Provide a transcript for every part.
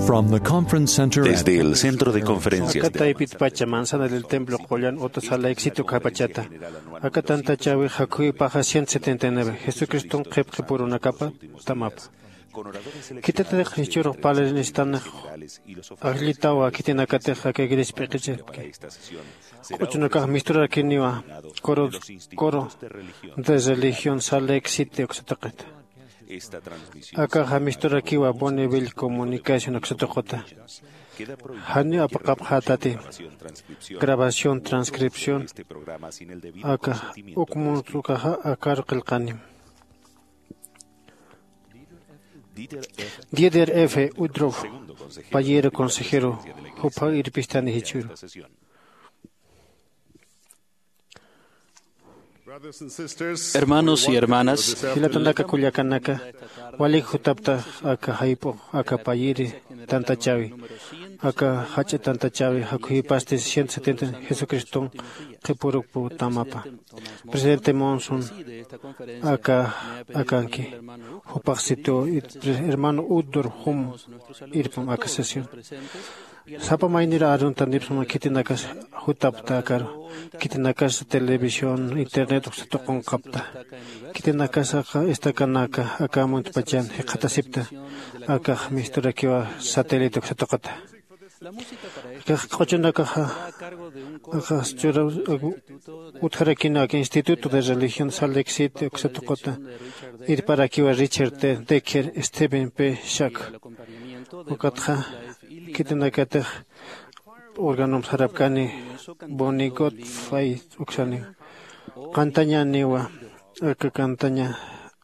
From the conference center Desde el centro de conferencias Acá taipit pachamanzana del templo Qoyan, otra sala éxito capachata. Acá tanta chavi Hakui paja 179. Jesucristo qepqe por una capa, tamapa. Quítate de Jesús pales están aglitawa, quiten acá teja que gris pequeche. Cochuna caja mistura que niwa, coro de religión sala éxito oxataqeta. Acá jamistura kiwa bonibil comunicación oxataqota. Hani apaqap hatati. Grabación, transcripción. Acá ukmuntukaja akar qilqanim. Dieter F. Udrov, payero consejero, Hopa Irpistani Hichur. Hermanos y hermanas, Hilatanaka Kuyakanaka, Walik Hutapta, Aka Haipo, Aka Payiri, Tanta Chavi, Aka Hache Tanta Chavi, Hakuhi Pastis 170, Jesucristo, Kepurupu Tamapa. Presidente Monson, Aka Akanki, Hopaxito, hermano Udur Hum, Irpum Aka sesión. Sapa mainira arun tanipsuma kitinakas hutapta karo kitinakas televisión internet uxtokon kapta kitinakas esta kanaka aka montpachan hekatasipta aka mistura kiwa satélite uxtokata qochunaka aka stura utharakina que Instituto de Religión Salexit uxtokota ir para kiwa Richard Decker Steven P. Shack ukatha Kitinakatech organum sarapkani bonigot fai uxani cantaña niwa aka cantaña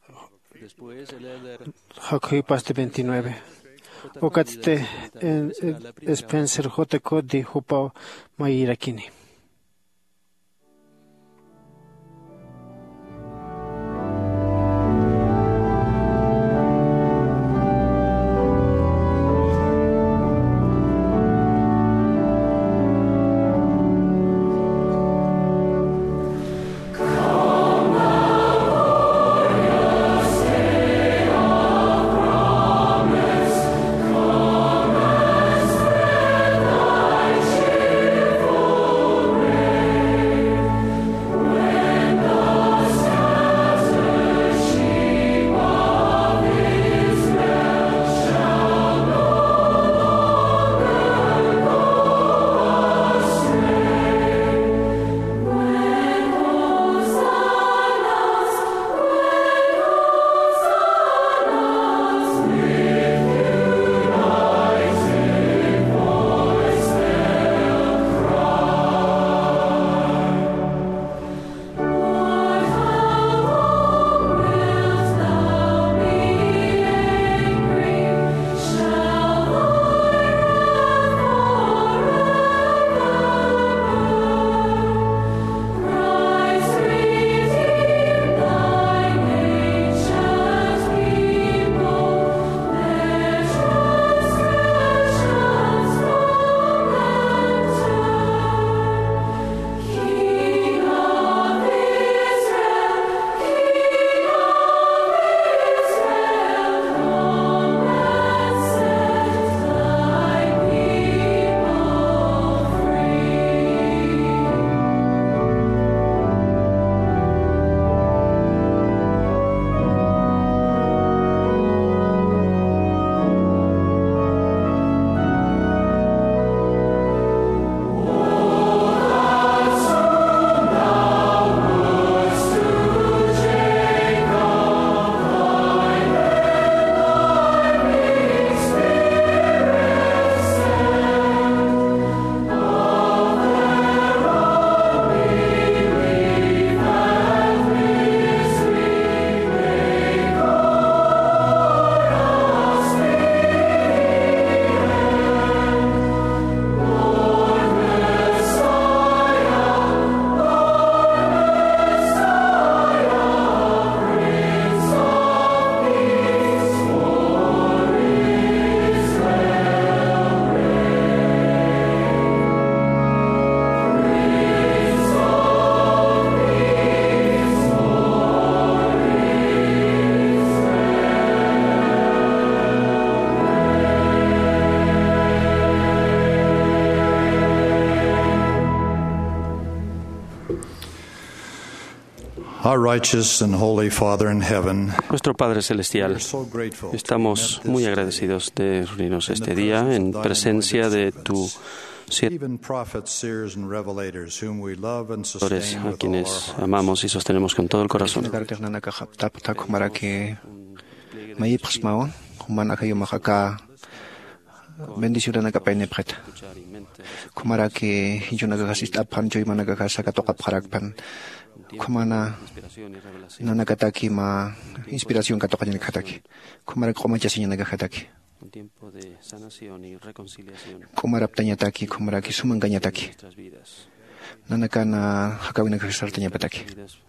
Hakui paste 29 okatste Spencer J. Cody Hupa Mairakini. Oh Our righteous and holy Father in heaven, Nuestro Padre Celestial, estamos muy agradecidos de reunirnos este día en presencia de tu even prophets, seers, and revelators, whom we love and siervos, sustain a with all quienes our heart. amamos y sostenemos con todo el corazón. bendición na kapay nepret. Kumara ki hijuna gasis apan joy mana gasa katoka parakpan. Kumana nanakataki ma inspiración katoka ni kataki. Kumara koma chasinya naga kataki. Un tiempo de sanación y reconciliación. Kumara ptanyataki, kumara ki sumanganyataki. Nanakana hakawina kasartanya pataki.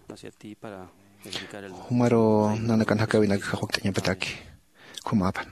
Kumaro nanakan hakawina kahoktanya pataki. Kumapan.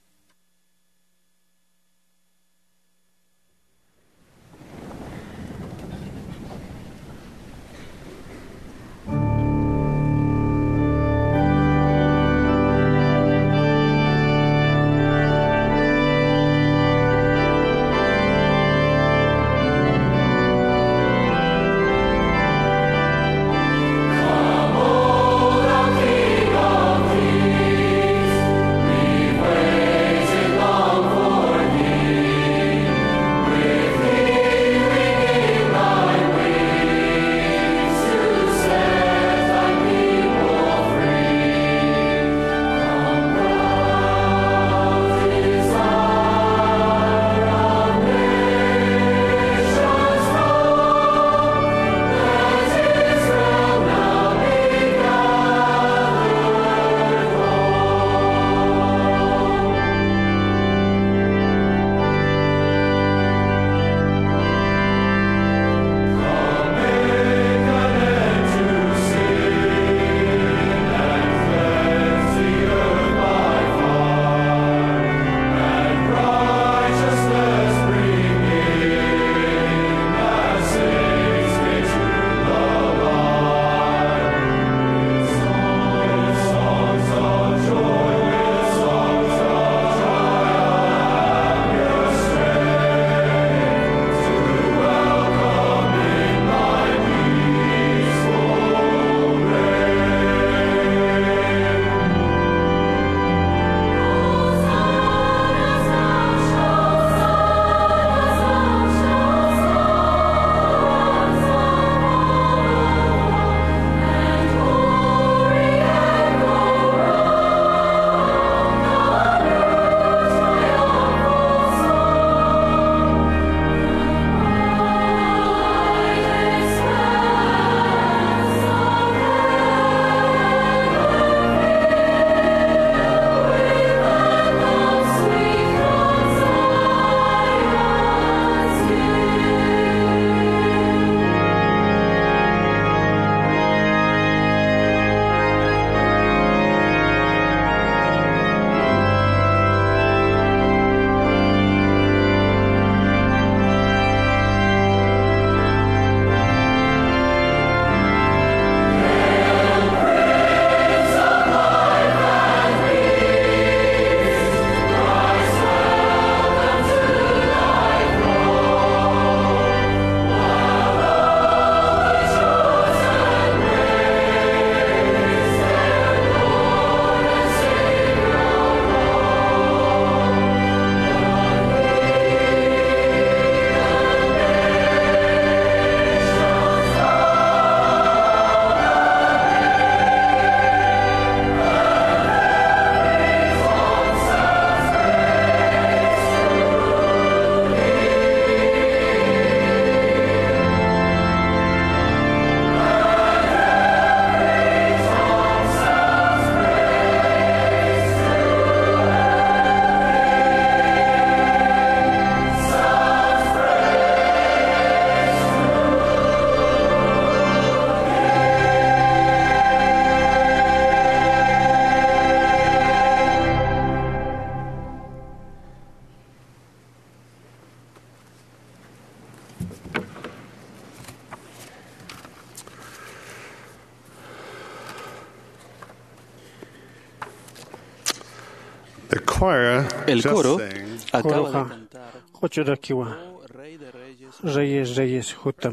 El coro acaba de cantar Reyes, Reyes, Hutam.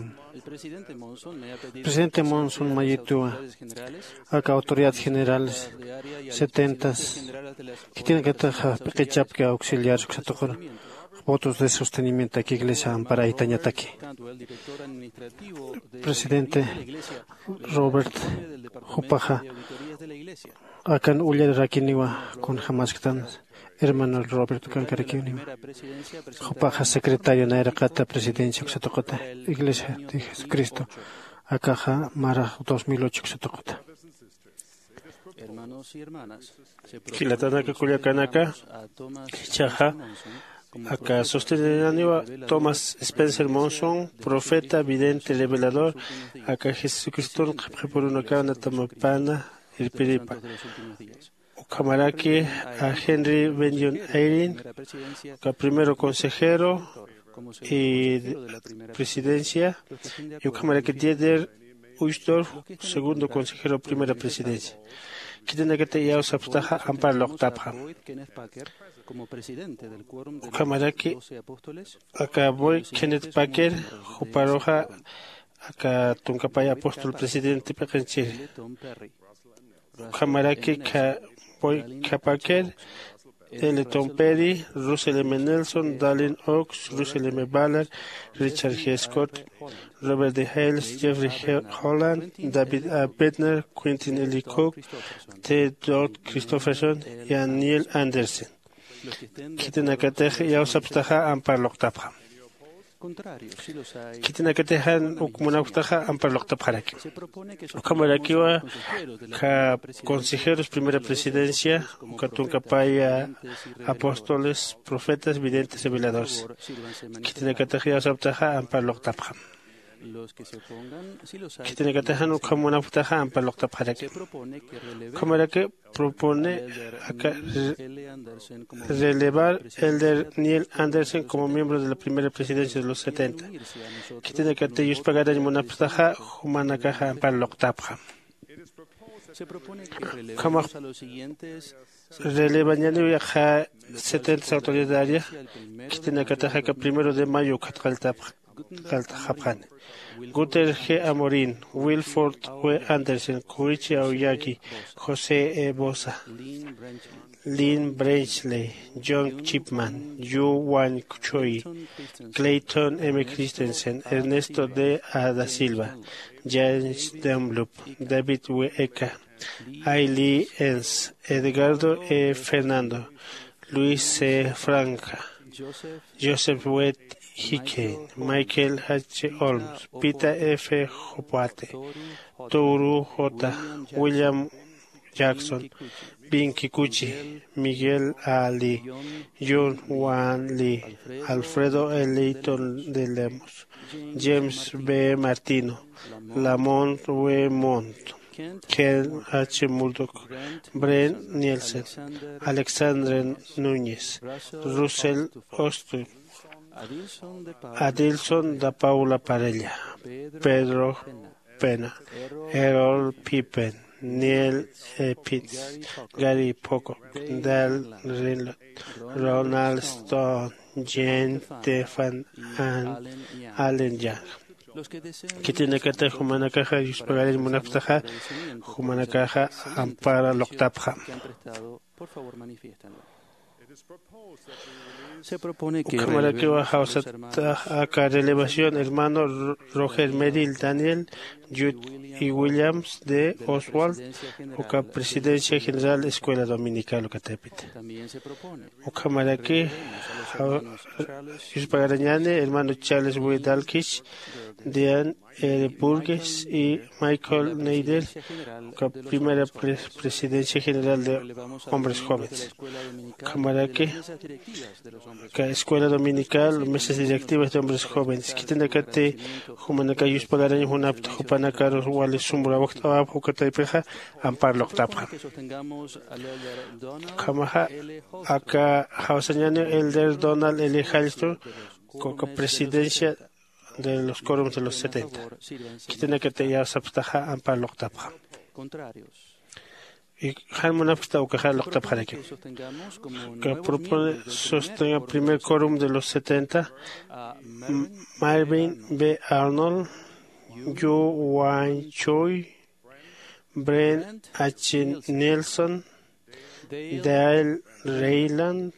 Presidente Monson Mayitúa, acá autoridades generales, 70, que tienen que trabajar, que auxiliar, votos de sostenimiento aquí, Iglesia Ampara y Tañataki. Presidente Robert Jupaja, acá en Uller Rakiniwa, con Hamasktan, hermano Robert Kankarakiniwa. Jupaja, secretario de la Cata, presidencia, Iglesia de Jesucristo, acá Mara 2008, Hermanos y hermanas, Kilatanaka Kuliakanaka, Chaja, acá sosteneniwa Thomas Spencer Monson, profeta, vidente, revelador, acá Jesucristo, por una cana tamapana, el piripa. Camaraki a Henry Benjamin Eyring, acá primero consejero y presidencia, y Camaraki Dieder Uysdorf, segundo consejero, primera presidencia. Kitana que ya os abstaja ampar loctapja. Camaraki acá voy Kenneth Packer, Juparoja, acá Tuncapaya apóstol presidente Pekenchir. Camaraki voy Packer, Tom Perry, Russell M. Nelson, Dallin Oaks, Russell M. Ballard, Richard G. Scott, Robert D. Hales, Jeffrey Holland, David A. Bednar, Quentin L. Cook, T. Christopherson y Neil Anderson. Kitinakateja y Ausabstaja Ampar Loktapja. Kitinakateja Ukmunaustaja Ampar Loktapjaraki. Kamarakiwa, consejeros, primera presidencia, Katunkapaya, apóstoles, profetas, videntes y veladores. Kitinakateja y Ausabstaja Ampar Loktapja. Kitinakateja Ukmunaustaja Ampar Loktapjaraki. Kamaraki propone relevar Elder Neil Anderson como miembro de la primera presidencia de los 70. Kitinakate Yuspagara y Monapstaja, Humanakaja Ampar Loktapja. Relevan ya 70 autoridades. Kitinakataja que 1 de mayo Katkaltapja. Guter G. Amorín, Wilford W. Anderson, Koichi Aoyagi, José E. Bosa, Lynn Branchley, John Chipman, Yu Wan Choi, Clayton M. Christensen, Ernesto D. A. da Silva, James Dunlop, David W. Eka, Ailey Enns, Edgardo E. Fernando, Luis C. Franca, Joseph W. Hickey, Michael H. Holmes, Peter F. Hopate, Toru J. William Jackson, Bin Kikuchi, Miguel A. Lee, John Wan Lee, Alfredo L. Leighton de Lemos, James B. Martino, Lamont W. Mont, Ken H. Murdoch, Brent Nielsen, Alexandre Núñez, Russell Ostu, Adilson da Paula Parella, Pedro Pena, Errol Pippen, Neil Pitts, Gary Pocock, Dal Rinlot, Ronald Stone, Jane Stefan, and Allen Young. Que tiene que tener humana caja y esperar el monaptaja, humana caja ampara loktapja. Se propone que acá relevación hermano Roger Merrill Daniel Jude y Williams de Oswald o presidencia general escuela dominical o catepite o cámara que hermano Charles W. Dalkish Dean R. Burgess y Michael Neidel primera presidencia general de hombres jóvenes cámara que escuela dominical mesas directivas de hombres jóvenes que tiene que te humanaka yus pagaran una hupanaka wale sumbra waqta hukata peja ampar loktapha kamaha acá hausañane Elder Donald L. Halston con presidencia de los quórums de los 70 que tiene que te ya sabtaja ampar loktapha y Harmon Apsta o Cajar Loktapha que propone sostener el primer quórum de los 70 Marvin B. Arnold, Yu Wan Choi, Brent H. Nelson, Dale Rayland,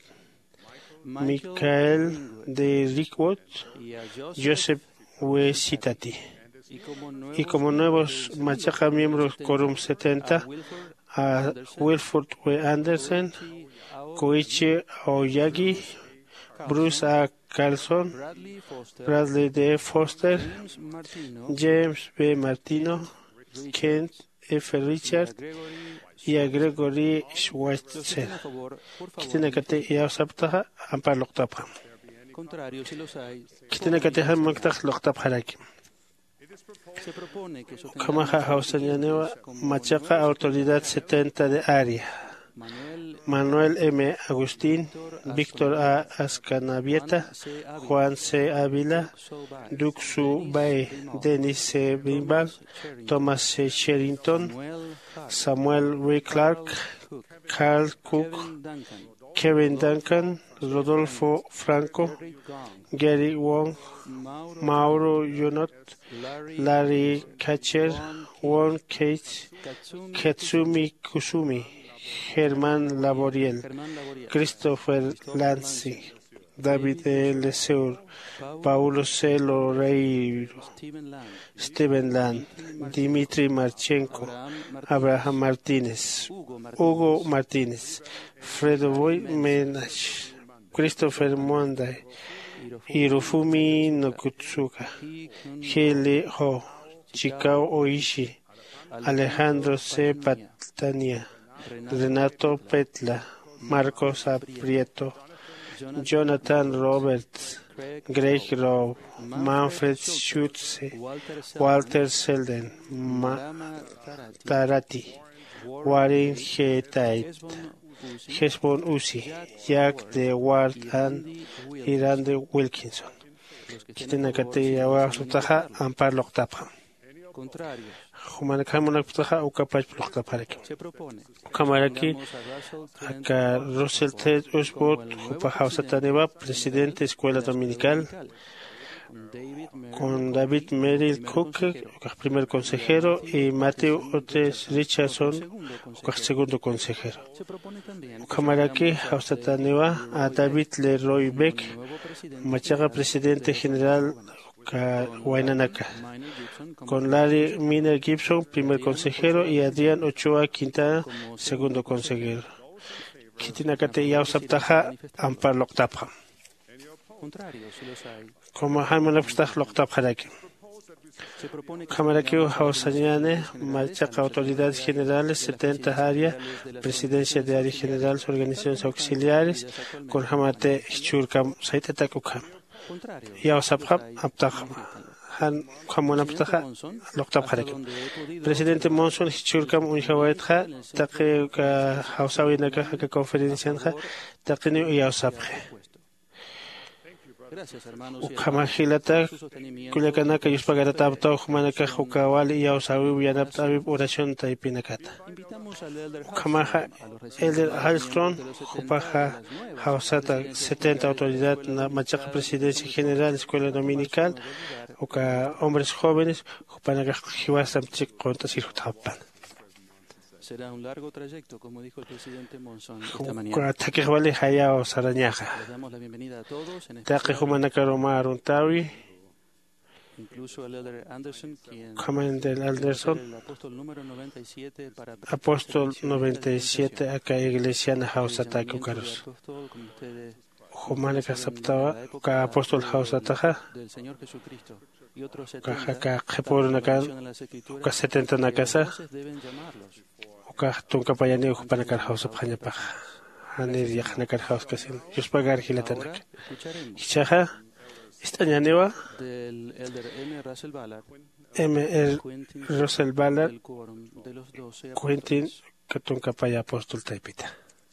Michael de Rickwood, Joseph W. Sitati. Y como nuevos Machaca miembros Quórum 70, a Wilford W. Anderson, Koichi Aoyagi, Bruce A. Carlson, Bradley D. Foster, James B. Martino, Kent F. Richard y a Gregory Schweitzer. Kitinakate Yausaptaha, Ampar Loktapa. Kitinakate Hamaktak Loktap Haraki. Kamaha Hausanyanewa, Machaca Autoridad 70 de Área. Manuel M. Agustín, Víctor A. Ascanavieta, Juan C. Ávila, Duxu Bae, Denis C. Bimbal, Thomas C. Sherrington, Samuel W. Clark, Carl Cook, Kevin Duncan, Rodolfo Franco, Gary Wong, Mauro Yonot, Larry Katcher, Won Kate, Katsumi Kusumi, Germán Laboriel, Christopher Lancy, David L. Seur, Paulo C. Loreiro, Steven Land, Dimitri Marchenko, Abraham Martínez, Hugo Martínez, Fredo Boy Menach, Christopher Monday, Hirofumi Nokutsuka, Heli Ho, Chikao Oishi, Alejandro C. Patania, Renato Petla, Marcos Aprieto, Jonathan Roberts, Greg Rowe, Manfred Schutze, Walter Selden, Tarati, Warren G. Tait, Hesbon Uzi, Jack de Ward and Irande Wilkinson. Kitinakate Yawa Sutaha, Ampar Loktapa. Humanakamunak Putaha, Ukapach Loktaparek. Kamaraki, Aka Russell Ted Usbot, Upaha Sataneva, Presidente Escuela Dominical, con David Merrill Cook, primer consejero, y Matthew Otis Richardson, segundo consejero. Kamaraki, Hausataneva, a David Leroy Beck, Machaga, presidente general, Wainanaka, con Larry Miner Gibson, primer consejero, y Adrián Ochoa Quintana, segundo consejero. Kitinakate Yausaptaha, Ampar Loktapa. Como Hamanapstah Loktap Haraki. Kamaraki Hausanyane, Machaca Autoridades Generales, 70 área, Presidencia de Área General, Organizaciones Auxiliares, con Hamate Churkam Saitatakukam. Yausaphab Abtah Han Hamunaptaha Loktap Haraki. Presidente Monson Churkam Unhawaitha, Take Hausawinaka Conferencia, Takini Yausaphe. Ukamahilata, Kuliakanaka, Yuspagarata, Humanaka, Hukawali, Yausawi, Yanaptavi, Oración Taipinakata. Ukamaha, Elder Halstron, Upaha, Hausata, 70 Autoridad, Machaca Presidencia General, Escuela Dominical, Uka Hombres Jóvenes, Upanaka, Hiwasam, Chik, Contas y Hutapan. Será un largo trayecto, como dijo el presidente Monson esta mañana. Les damos la bienvenida a todos en incluso al Elder Anderson, quien es el apóstol número 97 para apóstol 97 acá iglesia na Hausa ta Kukarus. Humanaka saptava ka apóstol Hausa ta del Señor Jesucristo y otros ka khepur naka ka 70 nakasa ka tunka payani upanaka Hausa phanyapa hanir yakhna kar Hausa kasin yuspagar hilatanak chaha Istañanewa del Elder M. Russell Ballard, M. Russell Ballard, del quórum de los 12 Quentin Katunka Paya Apóstol Taipita.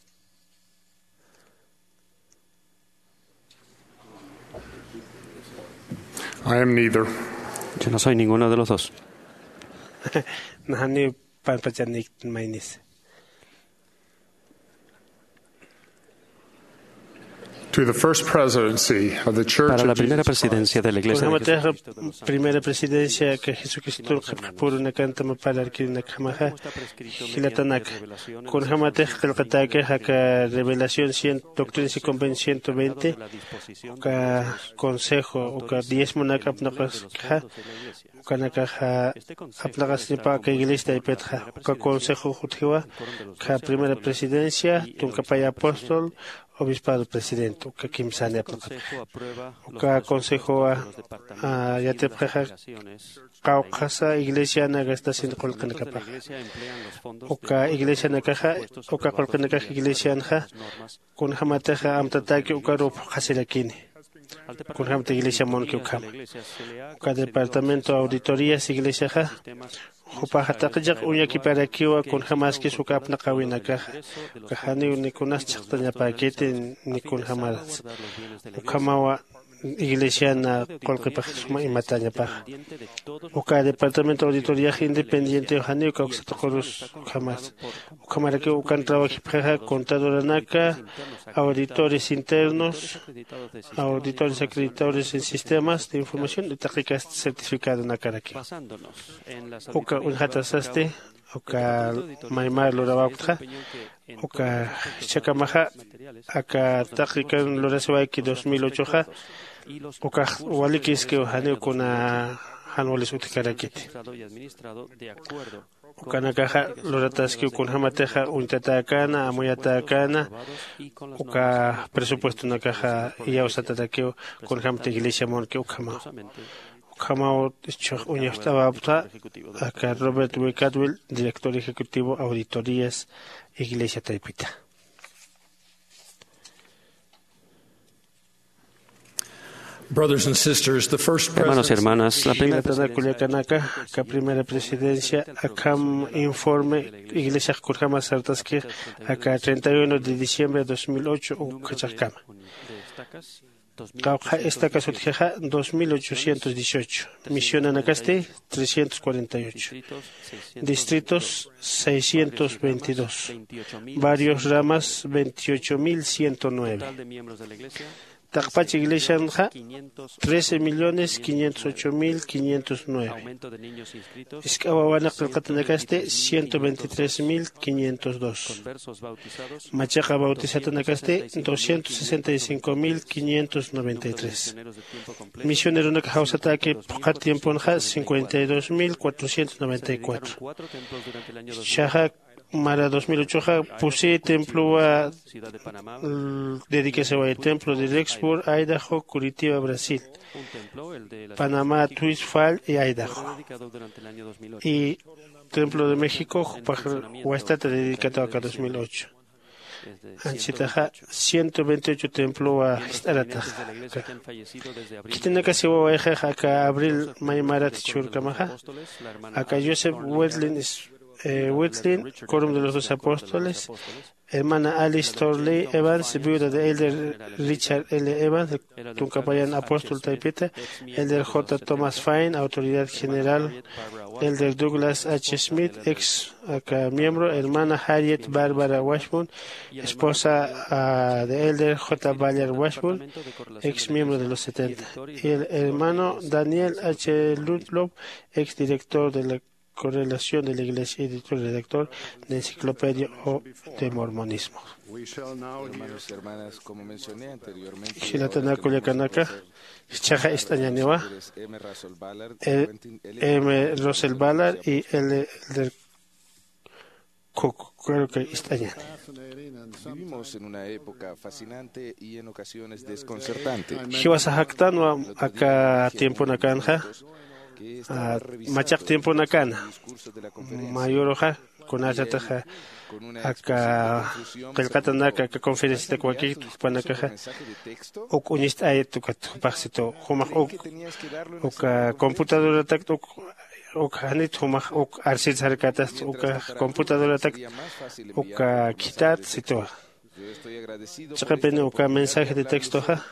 I am neither. Yo no soy ninguno de los dos. Nahani Panpachanik Mainis. Para la primera presidencia de la Iglesia de Jesucristo, primera presidencia que Jesucristo por una canta para que una camaja gilatanaka con jamate que haka revelación 100 doctrinas y convención 120 ka consejo o ka 10 monaka apnakas kanaka apnakas ni pa que iglesia y petra ka consejo jutiwa ka primera presidencia tunka paya apóstol obispado presidente que Kim Sane que consejo a ya te preja caucasa iglesia na gasta sin colcan capa o que iglesia na caja o que colcan caja iglesia na con jamataja amtataki o que ro hasirakin con jamata iglesia mon que o departamento auditorías iglesia ja Hupahataqiq uñaki para kiwa kun jamás que su capna kawinaka kahani nikunas chaqtaña paquete nikun jamás ukamawa iglesia na kolqipaj suma imataña paja uka departamento auditoría independiente hani uka uksatoqorus jamás ukamara que ukan trabaji paja contadora naka auditores internos auditores acreditadores en sistemas de información de taqiqas certificado nakaraki uka unhatasaste uka maymar lorawaqtqa uka chakamaja aka taqiqan lorasewaiki 2008 ja uka walikis que hani kuna hanwalis utikarakiti ukana caja loratas que kun hamateja untatakana amoyatakana uka presupuesto una caja y ausatatakeo kun hamte iglesia mon que ukama Kamau Uña estaba acá Robert W. Cadwell, director ejecutivo Auditorías Iglesia Taipita. Hermanos y hermanas, la primera presidencia, acá informe Iglesia Kurjama Sartaski, acá 31 de diciembre de 2008, Cachacama. Esta casa 2818, misión Anacaste 348, distritos 622, varios ramas 28.109. Taqpachi Iglesia 13.508.509. Iskawawana Qalqatanakaste 123.502. Machaca Bautizatanacaste 265.593. Misionero Nakahausatake Pokatiemponja 52.494. Shaha Mara 2008 puse templo a dediquese al templo de Rexburg, Idaho, Curitiba, Brasil, Panamá, Tuisfal y Idaho. Y templo de México, Huastata dedicado a 2008. Anchitaja 128 templo a Starataja. Kitena casi acá abril Maymarat Churkamaja. Acá Joseph Whitlin, quórum de los 2 apóstoles, hermana Alice Torley Evans, viuda de Elder Richard L. Evans, de Tuncapayan Apóstol Taipeta, Elder J. Thomas Fine, autoridad general, Elder Douglas H. Smith, ex miembro, hermana Harriet Barbara Washburn, esposa de Elder J. Ballard Washburn, ex miembro de los 70, y el hermano Daniel H. Ludlow, ex director de la Correlación de la Iglesia, editor y redactor de Enciclopedia o de Mormonismo. Hermanos y hermanas, como mencioné anteriormente, Xilatanako Yakanaka, Chaja Estañanewa, M. Russell Ballard y L. del creo que Estañane. Vivimos en una época fascinante y en ocasiones desconcertante. Hiwasahaktanwa acá tiempo nakanja. Machak tiempo nakana mayoroja con ayataja acá kelkatanaka que conferencia de cualquier panakaja ok unist ayetukat pasito humah ok computadora tacto ok hanit humah ok arsil sarkatas ok computadora tacto ok kitat sito chaqapene ok mensaje de texto ja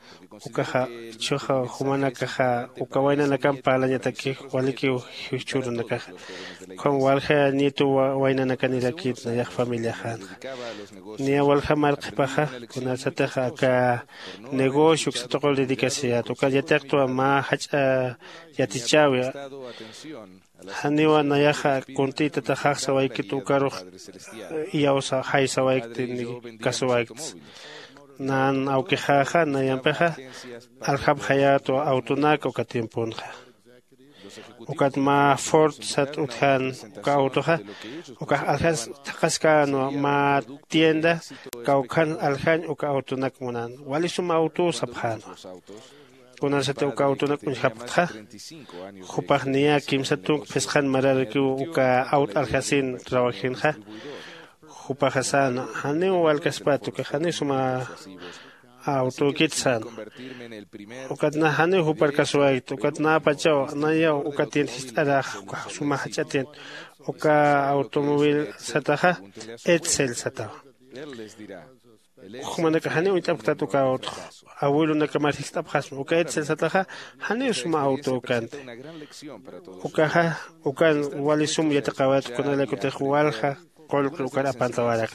ukaja choja humana caja ukawaina na campa lañataki waliki hichuru na caja con walja nieto waina na canira kit na yak familia han ni walja marque paja con asataja ka negocio que se tocó dedicación toca ya tacto ma hacha yatichawi haniwa na yaja contita taja sawai que tu carro yausa hay sawai ni kasawai nan auke jaja na yampeja alhab hayato autonak o katimpunja ukat ma fort sat uthan ka autoja uka alhas takaskano ma tienda kaukan alhan uka autonak munan wali suma auto sabhan kunan sate uka autonak unjaptja khupah niya kimsatuk peskan mararki uka aut alhasin rawajinja Jupa Hassan, Hane wal Caspatu, que Hane suma autokitsan. Ukatna Hane Hupar Casuait, Ukatna Pachao, Naya, Ukatin Histarach, Suma Hachatin, Uka Automóvil Sataha, Etzel Sata. Humanaka Hane Utaptatuka auto, Abuelo Nakamarista Pas, Uka Etzel Sataha, Hane suma autocant. Ukaha, Ukan Walisum Yatakawat, Konalekotehualha. Kol ukara pantawarak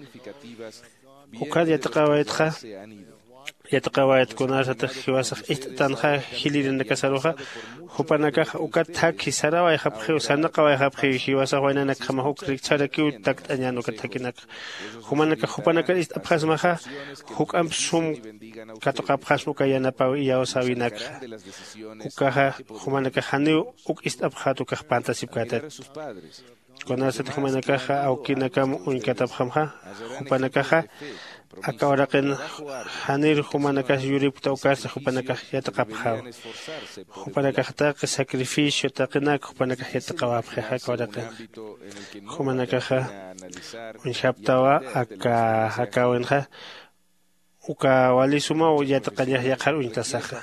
ukad yataqawayat kunasa tahiwasaq tanja hilirina kasaruja hupanaka ukad thaki saraway hapqi sanaqaway hapqi hiwasa waynana kama hukrik charaki tak añano katakinak hupanaka apkhasmaja hukam sum katoqapkhas ukayana paw iyawasawinak ukaha humanaka hani uk apkhatu kah pantasipkatat Conasat Humanakaja, Aukinakam, Unkatabhamha, Hupanakaja, Akawarakan, Hanir, Humanakas, Yurip, Taukas, Hupanakaj, Yatakapha, Hupanakata, Sacrificio, Takinak, Hupanakajatawab, Hakawarakan, Humanakaja, Unchaptawa, Akawenja, Uka Walisuma, Yatakanya Yakar, Untasaja.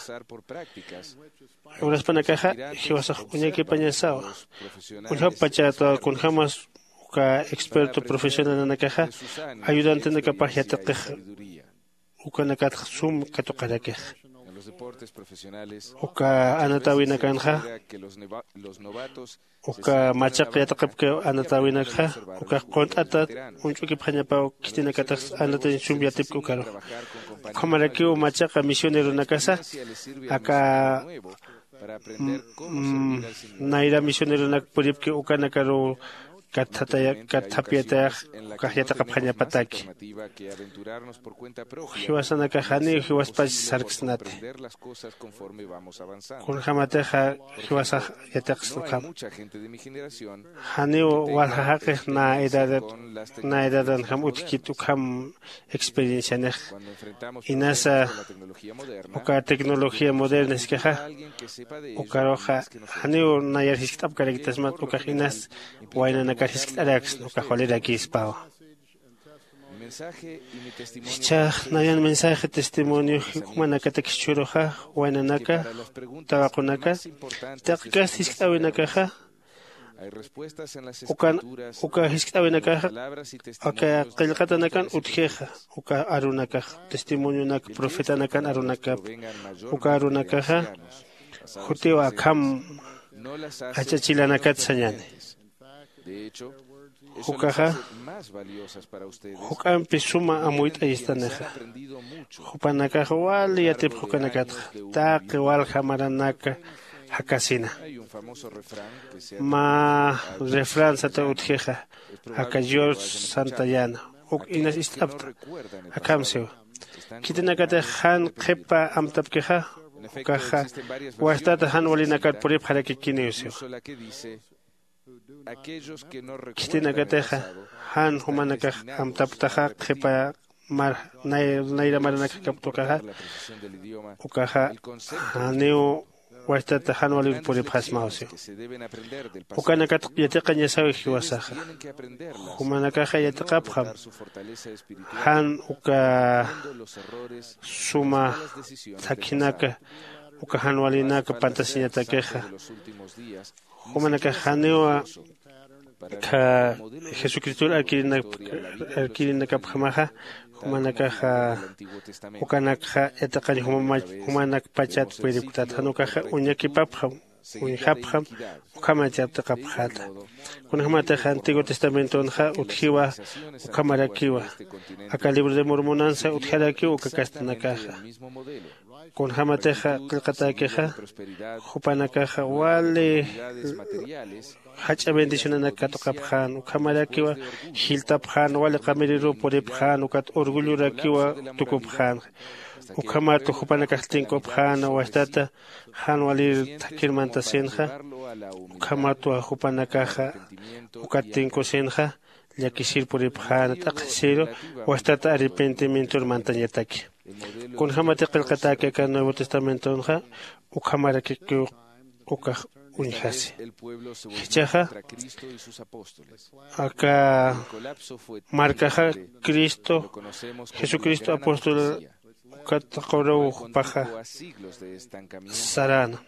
Unas panacaja, que vas a uñeque pañasao. Un pachato con jamás uka experto profesional en la caja, ayudante de capacidad de queja. Uka nakat sum katokarakej. Uka anatawina kanja. Uka machak yatakapke anatawina kja. Uka kontatat, un chuki pañapao, kitina katas anatin sum yatip ukaro. Kamaraki u machaka misionero na casa. Acá Naira misionero nak puripki ukanakaro kathapiata kahyata kapanya pataki. Hiwasana kahani hiwas pas sarksnate. Kun hamateja hiwasa yataksnukam. Hani walhahake na edadan ham utkitu kam experiencia nek. Inasa uka tecnología moderna eskeja. Ukaroja hani nayar hiskap karekitasmat ukahinas waina Hiskit Alex, no cajolera aquí Spao. Chach, nayan mensaje testimonio, Humanakatakchuroja, Wainanaka, Tabaconaka, Takas Hiskawinakaja, Uka Hiskawinakaja, Aka Kelkatanakan Utjeja, Uka Arunaka, testimonio nak, profeta nakan Arunaka, Uka Arunakaja, Juteo Akam, Achachilanakat Sañane. De hecho, Hukaja, Hukam Pisuma Amuit Aistaneja, Hupanaka Wali Yatip Hukanakat, Tak Wal Hamaranaka Hakasina. Ma refrán Sata Utjeja, Akayor Santayana, Uk Inas Istapta, Akamseo. Kitinakate Han Kepa Amtapkeja, Hukaja, Wastata Han Walinakat Purip Harakikineusio. Kitina Gateja, Han Humanaka, Amtaptaja, Kepa Mar Naira Maranaka Kaptokaja, Ukaja, Haneo, Wastata Han Walil Purip Hasmausio. Ukanakat Yataka Yasawi Hiwasaja, Humanaka Yatakapham, Han Uka Suma Takinaka, Ukahan Walinaka Pantasina Takeja. Humanaka Haneo ka Jesucristo adquirina kapjamaja, humanakaja ukanakaja etaqani humanak pachat puiriptat hanukaja uñakipapja unjapja ukamachaptaqapjata kunjamataja Antiguo Testamento nja utjiwa ukamarakiwa aka libro de Mormonanza utjarakiwa ukakastanakaja kunjamateja qilqatakeja hupanakaja wale hacha bendicionanaka toqapjan ukamarakiwa hiltapjan wale qamiriru puripjan ukat orgullo rakiwa tukupjan ukamato hupanakajtinkopjan wastata han walir takirmantasenja ukamato hupanakaja ukatinkosenja llakisir puripjan taqsiro wastata arrepentimiento mantañataki kunjamate qilqatake ka Nuevo Testamento nja ukamaraki ukaj unjasi hichaja acá marcaja Cristo Jesucristo apóstol kataqoro paja sarana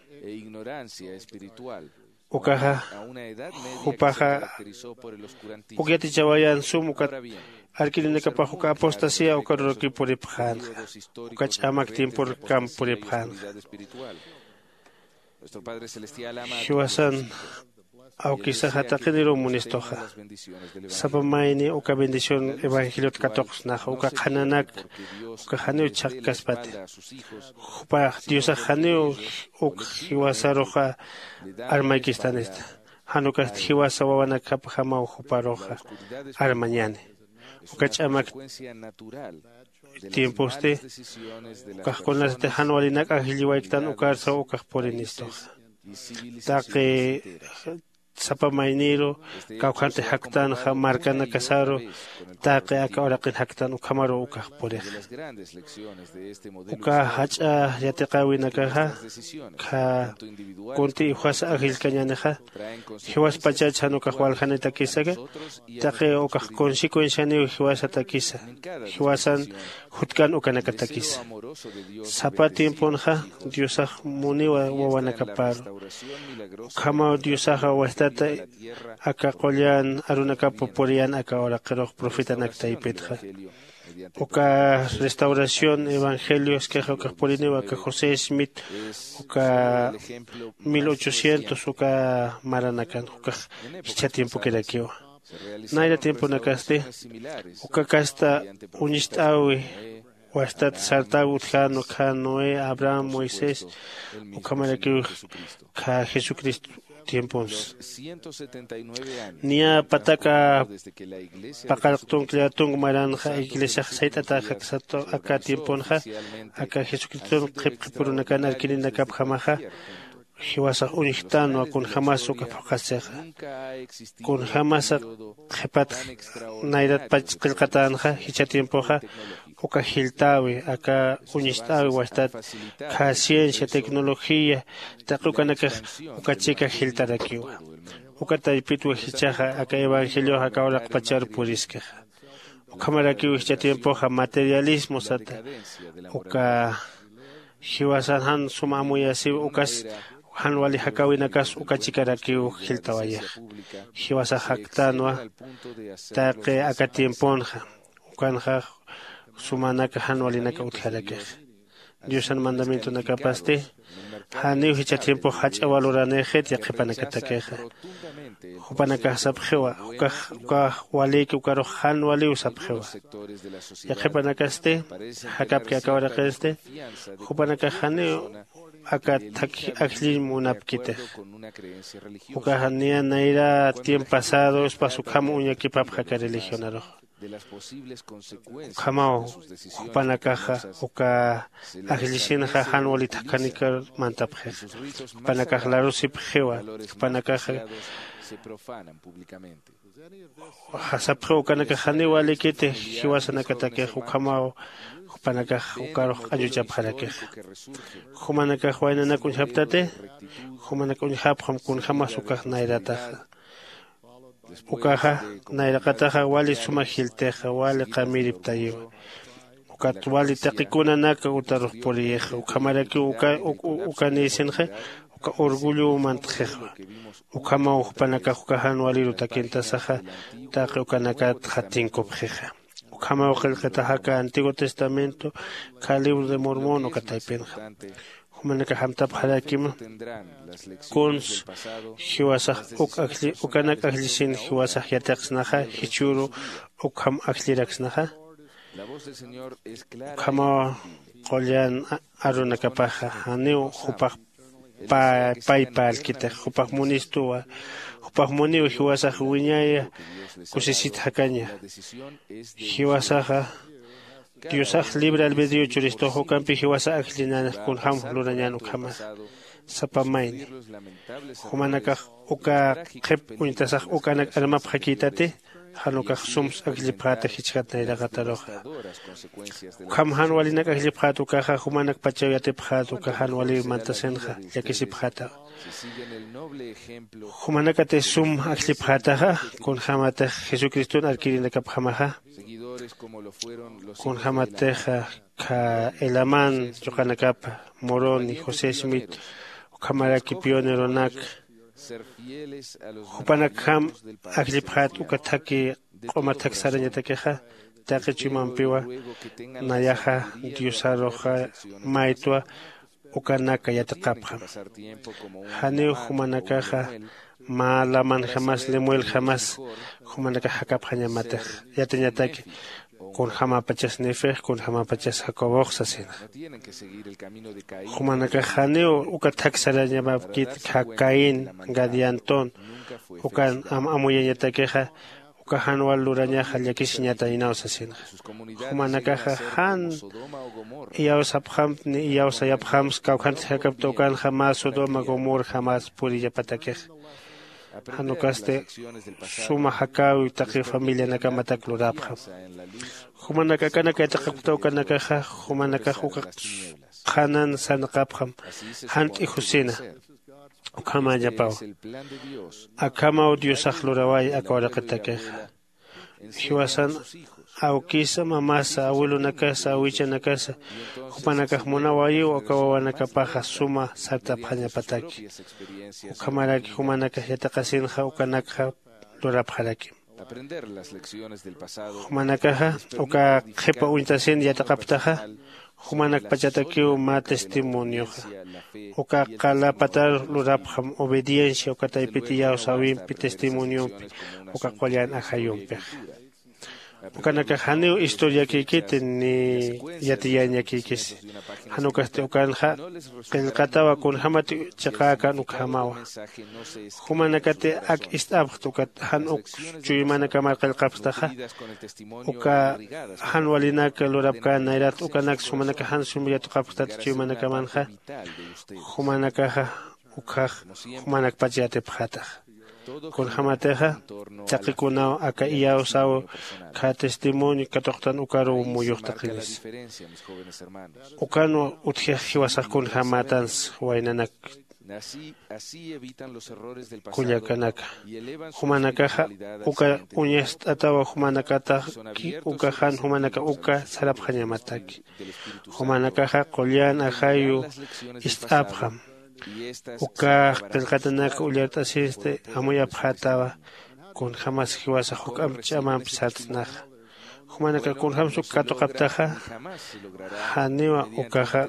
ukaja upaja ukiati chawayan sumukat alquilineka pajuka apostasía ukarroki puripjan ukachamak tiempo kam puripjan Hiwasan auquisa hataqiniro munistoja sapamaini uka bendición evangelio katoqsnaja uka qhananak uka haneu chaqkaspati upa diosa haneu uk hiwasaroja armaykistanesta hanuka hiwasa wawanakapa hama uparoja armañane uka ch'amak tiempos de ukajonas de hanwalinak ahiliwaiktan ukarsa ukajporinisto taqe sapamainiro kawjante haktan marcana casaro taqe akaoraqin haktan ukamaro ukajporej ukahacha yatiqawinakaja ka kunti ihuasa ahilkañaneja hiwas pachachan ukajwaljaneta kisaga taqe ukaj consecuenciani hiwasa takisa hiwasan hutkan ukanakatakisa sapa tiemponja diosaj muniwa wawanakaparo kama diosaja wastata aka qollan arunakapo porian aka oraqeroq profeta naktaipetja uka restauración evangelios que poriniwa ka José Smith uka 1800 uka maranakan uka hicha tiempo que dakiwa naira tiempo nakaste uka kasta unistawi wastat sartagut jano Noé Abraham Moisés ukamaraki ka Jesucristo tiempos nia pataka pakaltung kliatung maranja iglesia saitata haksato aka tiemponja aka Jesucristo qipqipurunaka alkininaka phamaja hiwasa unijtano kun jamás ukapaqaseja kun jamás qhipat nairat pachqilqatanja hicha tiempoja uka hiltawi aka unishtawi wastat ka ciencia tecnología taqukanaka uka chika hiltarakiwa uka taypitu hichaja aka evangelio aka oraq pachar puriska ukamarakiwa hicha tiempoja materialismo sata uka hiwasan han sumamuyasi ukas hanwali hakawinakas uka chikarakiwa hiltawaya hiwasa haktanwa taqe aka tiemponja ukanja sumanaka hanwalinaka utjalakej Diosan mandamiento nakapaste haneu hicha tiempo hacha valoranejet yaqipanakatakeja hupanaka sapjewa uka waleki ukaro hanwali usapjewa yaqipanakaste hakapke akawaraqeste hupanaka haneu aka akli munapkite uka hania naira tiempo pasado espasukamo uñakipapja religionaro Kamao Hupanakaja uka aglisinaja hanwalita kanika mantapje Hupanakaja la rusipjewa Hupanakaja hasapje ukanakajani walikite hiwasanakatake hukamao Hupanakaja ukaro ayuchapjarake Humanakaja wainana kunjaptate Humanakujapjam kunjamas ukaj nairataja ukaja nairaqataja wali sumajilteja wali qamiriptayiwa ukat wali taqikunanaka utaruq puriyeja ukamaraki ukanisinja uka orgullo mantjeja ukama upanaka ukajan wali rutakintasaja taqi ukanaka jatinkopjeja ukama uqilqitaqa Antiguo Testamento ka libro de Mormón ukataypinqa humanaka hamtap halakima kuns hiwasaq ukanak aklisin hiwasaq yataqsnaqa hichuru ukham akliraksnaqa ukama qollan arunakapaqa haniw hupaq paypa alkita hupaq munistuwa hupaq muniw hiwasaq wiñaya kusisita hakaña hiwasaqa Diosaq libre albedrío churisto hukampi hiwasa aklinana kun ham lurañanu kama sapamaini humanakaq uka qhip unitasaq ukanak almap hakitate hanukaq sums aklipqata hichqata iraqataroqa ukam hanwalinak aklipqata ukaqa humanak pachayatipqata uka hanwali mantasenqa yakisipqata humanakate sum aklipqataqa kun hamata Jesucristo adquirinakapqamaqa kun hamateja ka Elamán Yokanakapa Moroni José Smith ukamaraki pionero nak hupanakam akliphat ukataki qomatak sarañatakeja taqichimampiwa nayaja Diosaroja maitwa ukanaka yataqapqa hani humanakaja malaman jamás lemuel jamás humanaka hakapqaña mataq yatañataki kun hamapachas nefej kun hamapachas hakoboqsasin humanaka haneo ukatak sarañamapkit Caín Gadiantón ukan amuyañatakeja uka hanwal lurañaja llakishiñata inawsasin humanaka han iyawsapqam ni iyawsayapqams kawqanchik hakapta ukan jamás Sodoma Gomorra jamás purillapatakeja hanukaste suma hakawi taqi familia nakamatak lurapqa humanaka kanaka taqapta ukanakaja humanaka uka qanan sanaqapqam hanti husina ukama yapaw akama Diosaq luraway akawaraqatakeja hiwasan awkisa mamasa abuelo nakasa awicha nakasa hupanakaq munawayu akawawanakapaqa suma sartapqañapataki ukamaraki humanakaq yataqasinqa ukanakaq lurapqaraki humanakaqa uka qhipa uñitasin yataqaptaqa humanak pachatakiw ma testimonioqa uka qalapatar lurapqam obediencia ukataypiti yawsawinpi testimoniopi uka qollan ajayunpiq ukanaka haneo historia kikite ni yatiyaña kikis hanukaste ukanja qillqatawa kun hamati chaqakan ukhamawa humanakate ak istabtukat han uk chuymanaka mar qillqapstaqa uka hanwalinaka lurapka nairat ukanak sumanaka han sumiyatu qapstat chuymanaka manja humanaka ukaj humanak pachate phataq kun hamateja chaqikuna aka iyawsaw ka testimonio katoqtan ukaro muyuqtaqinis ukano utjej hiwasaq kun hamatans waynanak kullakanaka humanakaja uka uñastatawa humanakata uka han humanaka uka sarapqañamataki humanakaja qollan ajayu ist'apqam uka qillqatanaka ullart'asiste amuyapqatawa kun hamas hiwasaq huk'am ch'amanpi sart'asnaqa humanaka kun hamsu katuqaptaqa haniwa ukaqa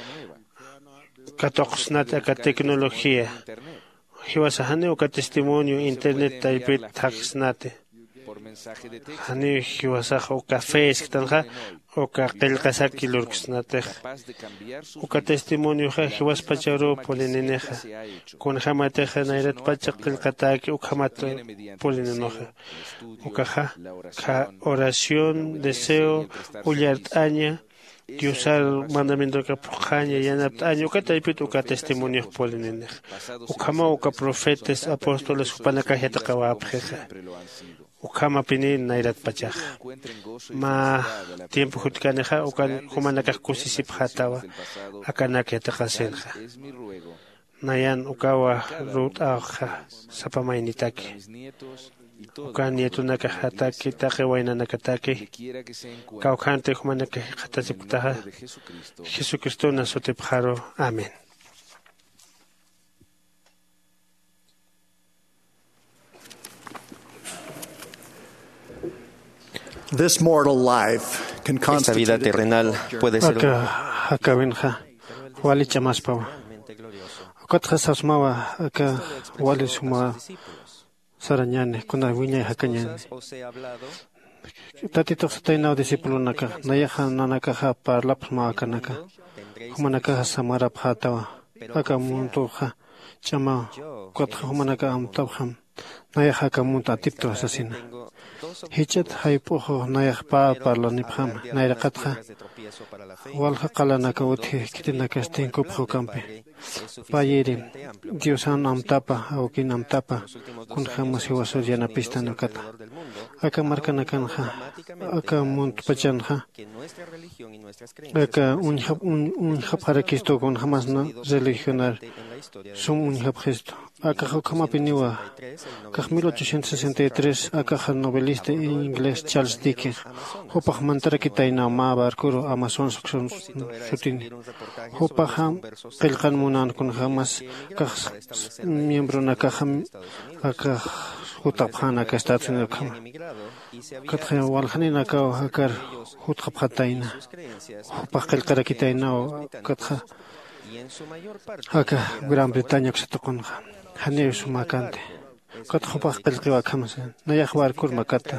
katuqsnata ka tecnología hiwasa haniwa ka testimonio internet taypit thaqsnate hani hiwasaqa uka Facebook uka qillqasaki lurqsnatej uka testimonio hiwaspacharo polineneja kun hamateja nairat pacha qillqataki uka hamata polinenoja uka ka oración deseo ullart'aña Diosal mandamiento que pujaña yanapt'aña uka taypit uka testimonio polinenej ukama uka profetas apóstoles upanaka yataqawapjeja ukama pini nairat pachaj ma tiempo jutkaneja ukan humanakaq kusisipqatawa akanaka yataqasenja nayan ukawa rut'awqa sapamaynitaki uka nietunaka hataki taqi waynanakataki kawqante humanaka qatasiptaqa Jesucristo nasutipqaro amén. Esta vida terrenal puede ser wali chamaspawa. Okatja sasmawa aka wali suma sarañane kuna wiñay hakañane. Tatito satainao discípulo naka nayaja nanaka parlap makanaka. Humanaka samara phatawa aka muntuja chama kotja humanaka amtabham nayaja kamunta tipto asasina. Hichat haypujo nayaj pa parlanipjam nayraqatja walja qalanaka uthi kitinaka stinkupjo kampe payiri Diosan amtapa aukin amtapa kunjama siwasur yanapista nukata aka markanakanja aka muntpachanja aka unjap harakisto con jamás no religionar sum unjap gesto aka jokamapiniwa kaj 1863 aka novelista inglés Charles Dickens hopaj mantarakitaina ma barkuro Amazon sutini hopaj qilqan munan kun jamás kaj miembro nakaj aka hutapjana ka estatsuna kama katja waljanina ka akar hutapjataina hopaj qilqarakitaina katja aka Gran Bretaña ksatoqonja Hanir sumakante. Kat hopaq qilqiwa kamasan. Nayaq barkur makata.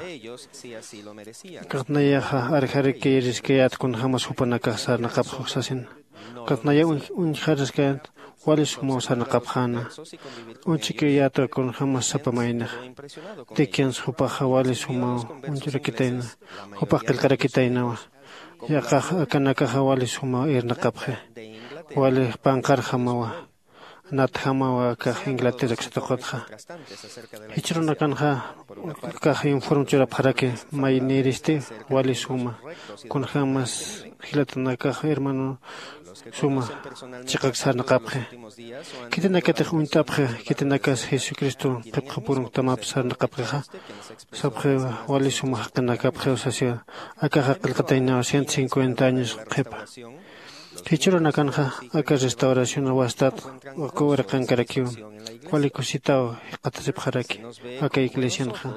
Kat nayaqa arjariki riskayat kun hamas hupanaka sarnaqap husasin. Kat naya unjariskayat wali sumo sarnaqapjana. Unchikiyata kun hamas sapamayna. Tikians hupaqa wali sumo unjurakitayna. Hopaq qilqarakitaynawa. Yaqa akanaka wali sumo irnaqapje. Wali panqar hamawa. Nathamawa ka Inglaterra ksatoqotja. Hichuruna kanja ka informchura parake mainiriste wali suma kun jamas hilatuna ka hermano suma chiqaksarna qapje. Kitinaka te untapje kitinaka Jesucristo qipqapurun tamapsarna qapjeja. Sabje wali suma haqna qapje osasia aka qilqatayna 150 años qepa. Hichuruna kanja aka restauración wastat okura kankarakiu wali kusitao qatasipjaraki aka iglesia nja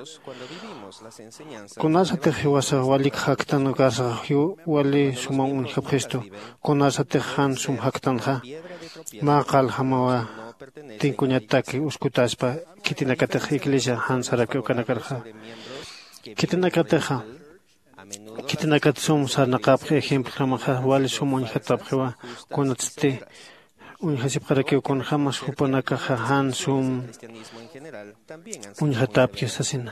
konasate wasa wali haktano gasa wali sumon un gesto konasate han sum haktanja maqal hamawa tinkuñataki uskutaspa kitinakate iglesia han saraki okanakarja kitinakateja Kitinakat sum sarnaqap ejemplo jamaja wali sumon hatapjewa konatste un hasipqaraki kon jamas hupanaka han sum un hatapki sasina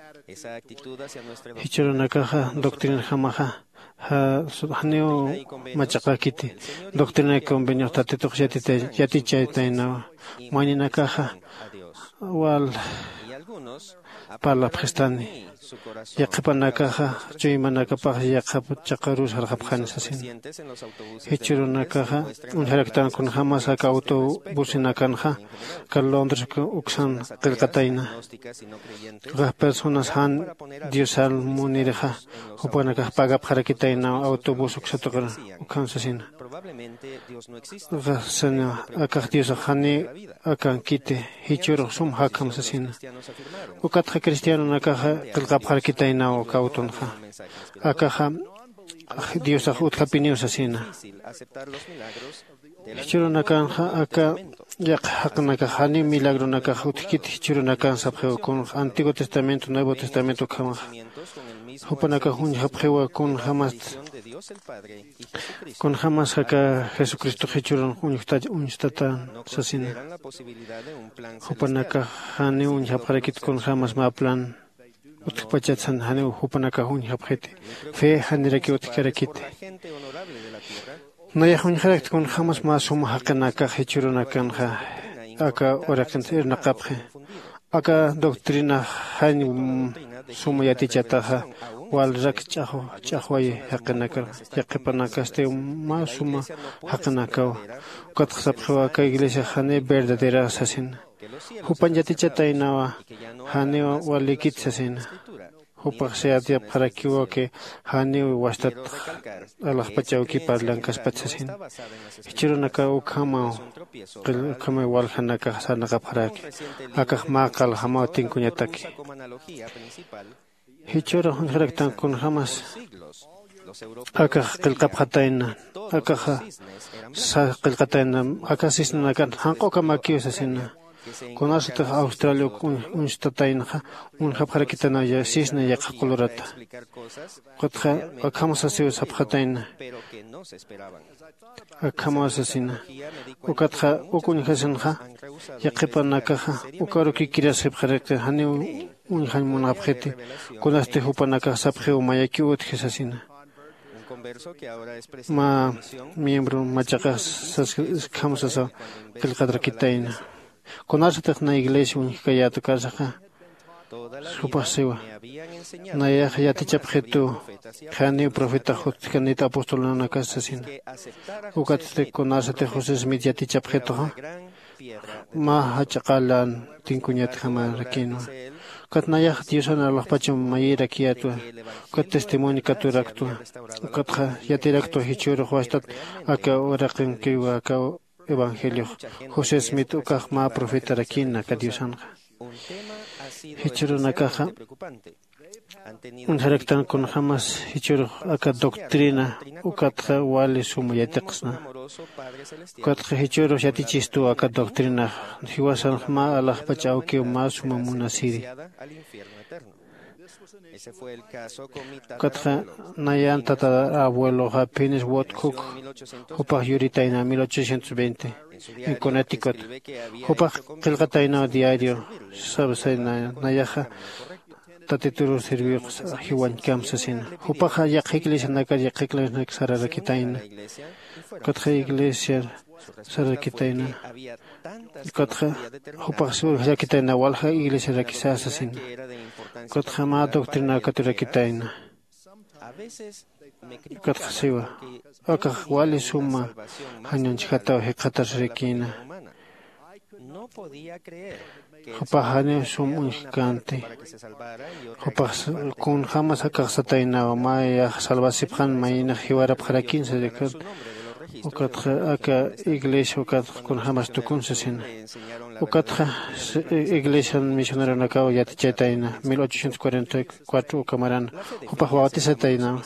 hichurunaka doctrina jamaja haneo machaqakiti doctrina convenio tateto yati chaytaina mañinaka wal para prestani Yaqipanakaja, Chuymanakapaja, Yaqap Chakarus, Harjapjan Sasin. Hichurunakaja, un Haraktan con Hamas, aka autobusinakanja, que Londres, Uxan, Kelkataina. Las personas han Diosal Munireja, Upanaka paga para Kitaina, autobus Uxatogra, Uxan Sasin. Rasana, aka Dios Hani, aka Kite, Hichur, Sum Hakam Sasin. Ukatra Cristiano Nakaja, Kelkapar Kitaina o Kautonja. Akaja, Dios Utkapinius Asina. Churunakanja, aka Yakhakanakahani, Milagro Nakahut, Churunakan Sabjeo con Antiguo Testamento, Nuevo Testamento Kamaj. Hupanakahun Japjewa con Hamas. Con Hamas aka Jesucristo Hichurun, Unstatan Sasina. Hupanakahani, un Japrakit con Hamas Maplan. Utpachatsan Hanu, Hupanakahun Japjete. Fe Haniraki Utkarakite. Nayahun Harakt con Hamas Masum Hakanaka Hichurunakanja. Aka Orakant Nakapje. Aka Doctrina Han Sumayati Chataha. Wal Rakchaho, Chahway Hakanaka, Yakipanakaste Masuma Hakanaka. Katsapka Iglesia Hane verdadera assassin. Hupanjati Chatainawa, Haneo Walikit Sasin. Hupaxeatia para que Haneo was that Alapachauki Padlankas Patsasin. Chirunaka Ukama, Kame Walhanaka Sanaka Paraki, Akahmakal Hamatin Kunyataki. Hichoro Haraktan kun Hamas Akah Kilkapataina Akaha Sa Kilkataina Akasisna Nakan Hanko Kamakius Asina Conasita Australia Unstatainha Unhapharakitana Sisna Yakakulurata Kotha Akamasasio Saphatain Akamasasina Ukatha Ukunhasanha Yakipanakaha Ukaruki Kirasip Harakta Hani Unhanmun Abheti Kunaste Hupanaka Saphe Mayaki Uthesasina Ma miembro Machakas Kamsasa Kilkadrakitain Conasita na iglesia Unkayatu Kazaha Supasiwa Naya Yatichaphetu Hani profeta Hotkanita Apostolana Kasasina Ukatte Conasate José Smith Yatichaphetu Ma Hachakalan Tinkunyat Hamarakino Katnaya Diosana Lapachum Mayira Kiatua Kat testimonio Katuraktua Katha Yatirakto Hichuro Huastat Aka Orakin Kiwa Aka Evangelio José Smith Ukahma Profeta Rakina Kadiosanga Hichuro Nakaha Unharaktan con Hamas Hichuro Aka Doctrina Ukatha Wali Sumayatexna Katha Hichuro Yatichistu Aka Doctrina Hiwasan Ma Allah Pachauke Masuma Munasiri Katha Nayan Tata Abuelo Happiness Woodcock Hopah Yuritaina 1820 en Connecticut Hopah Kilkataina Diario Sabsaina Nayaja Tatituru Sirvió Hiwan Kamsasina Hopah Yakiklis Naka Yakiklis Naksararakitaina Katha Iglesia Sarakitaina Katha Hopah Sur Yakitaina Walha Iglesia Rakisasasina Katha Ma Doctrina Katurakitaina Katha Siwa Akah Wali Suma Hanyanchata Hekatasrekina Hopah Hane Sum Unkante Hopah Kun Hamas Akah Sataina Maya Salvasiphan Mayina Hiwara Parakin Sedekat Ukatha Aka Iglesia Ukatha Kun Hamas Tukunsasina Ukatha Iglesia Misionera Nakao Yatichetaina 1844 Camarán Hopah Bautizataina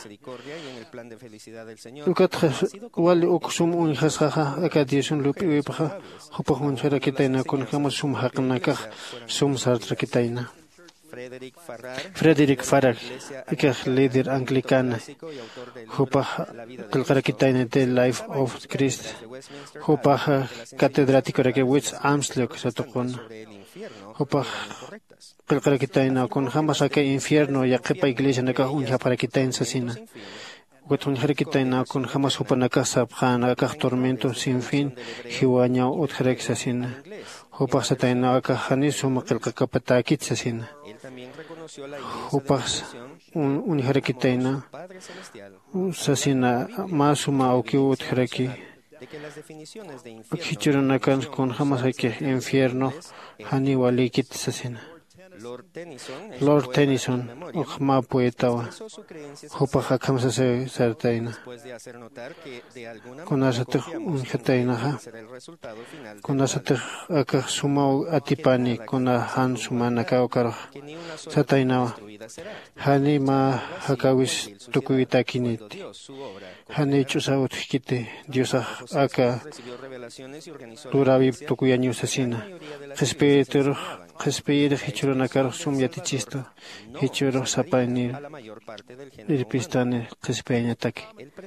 Ukatha Wali Uksum Unhasaha Akadiusun Lupi Upaha Hopah Unharakitaina Kun Hamas Sum Haknakah Sum Sartrakitaina Frederick Farrar, líder anglicana, Hopah Kilkarakitaina The Life of Christ, Hopah catedrático de West Amsluk Satokon, Hopah Kilkarakitaina con Hamas Aka Infierno Yakepa Iglesia Naka Unhaparakitaina Sasina. Unharakitaina con Hamas Hupanaka Sabhan Aka Tormento sin fin, Hiwaña Utharek Sasina. Hopah Sataina Aka Hanisum Kilkakapatakit Sasina. Hopah Unharakitaina Sasina Masuma Okiut Haraki Hichuranakan con Hamas Ake Infierno Hani Walikit Sasina. Lord Tennyson, Ojma Poetawa, Hopah Kamsa Sartaina, Konasate Unhatainaha, Konasate Aka Sumau Atipani, Kona Han Sumanaka Okaro, Satainawa, Hani Ma Hakawis Tukuitakiniti, Hani Chusaut Hikite, Diosa Aka Durabi Tukuyanyu Sasina, Respeto Hichuro Nakar Sum Yatichisto, Hichuro Sapanir, Irpistane, Respeña Taki.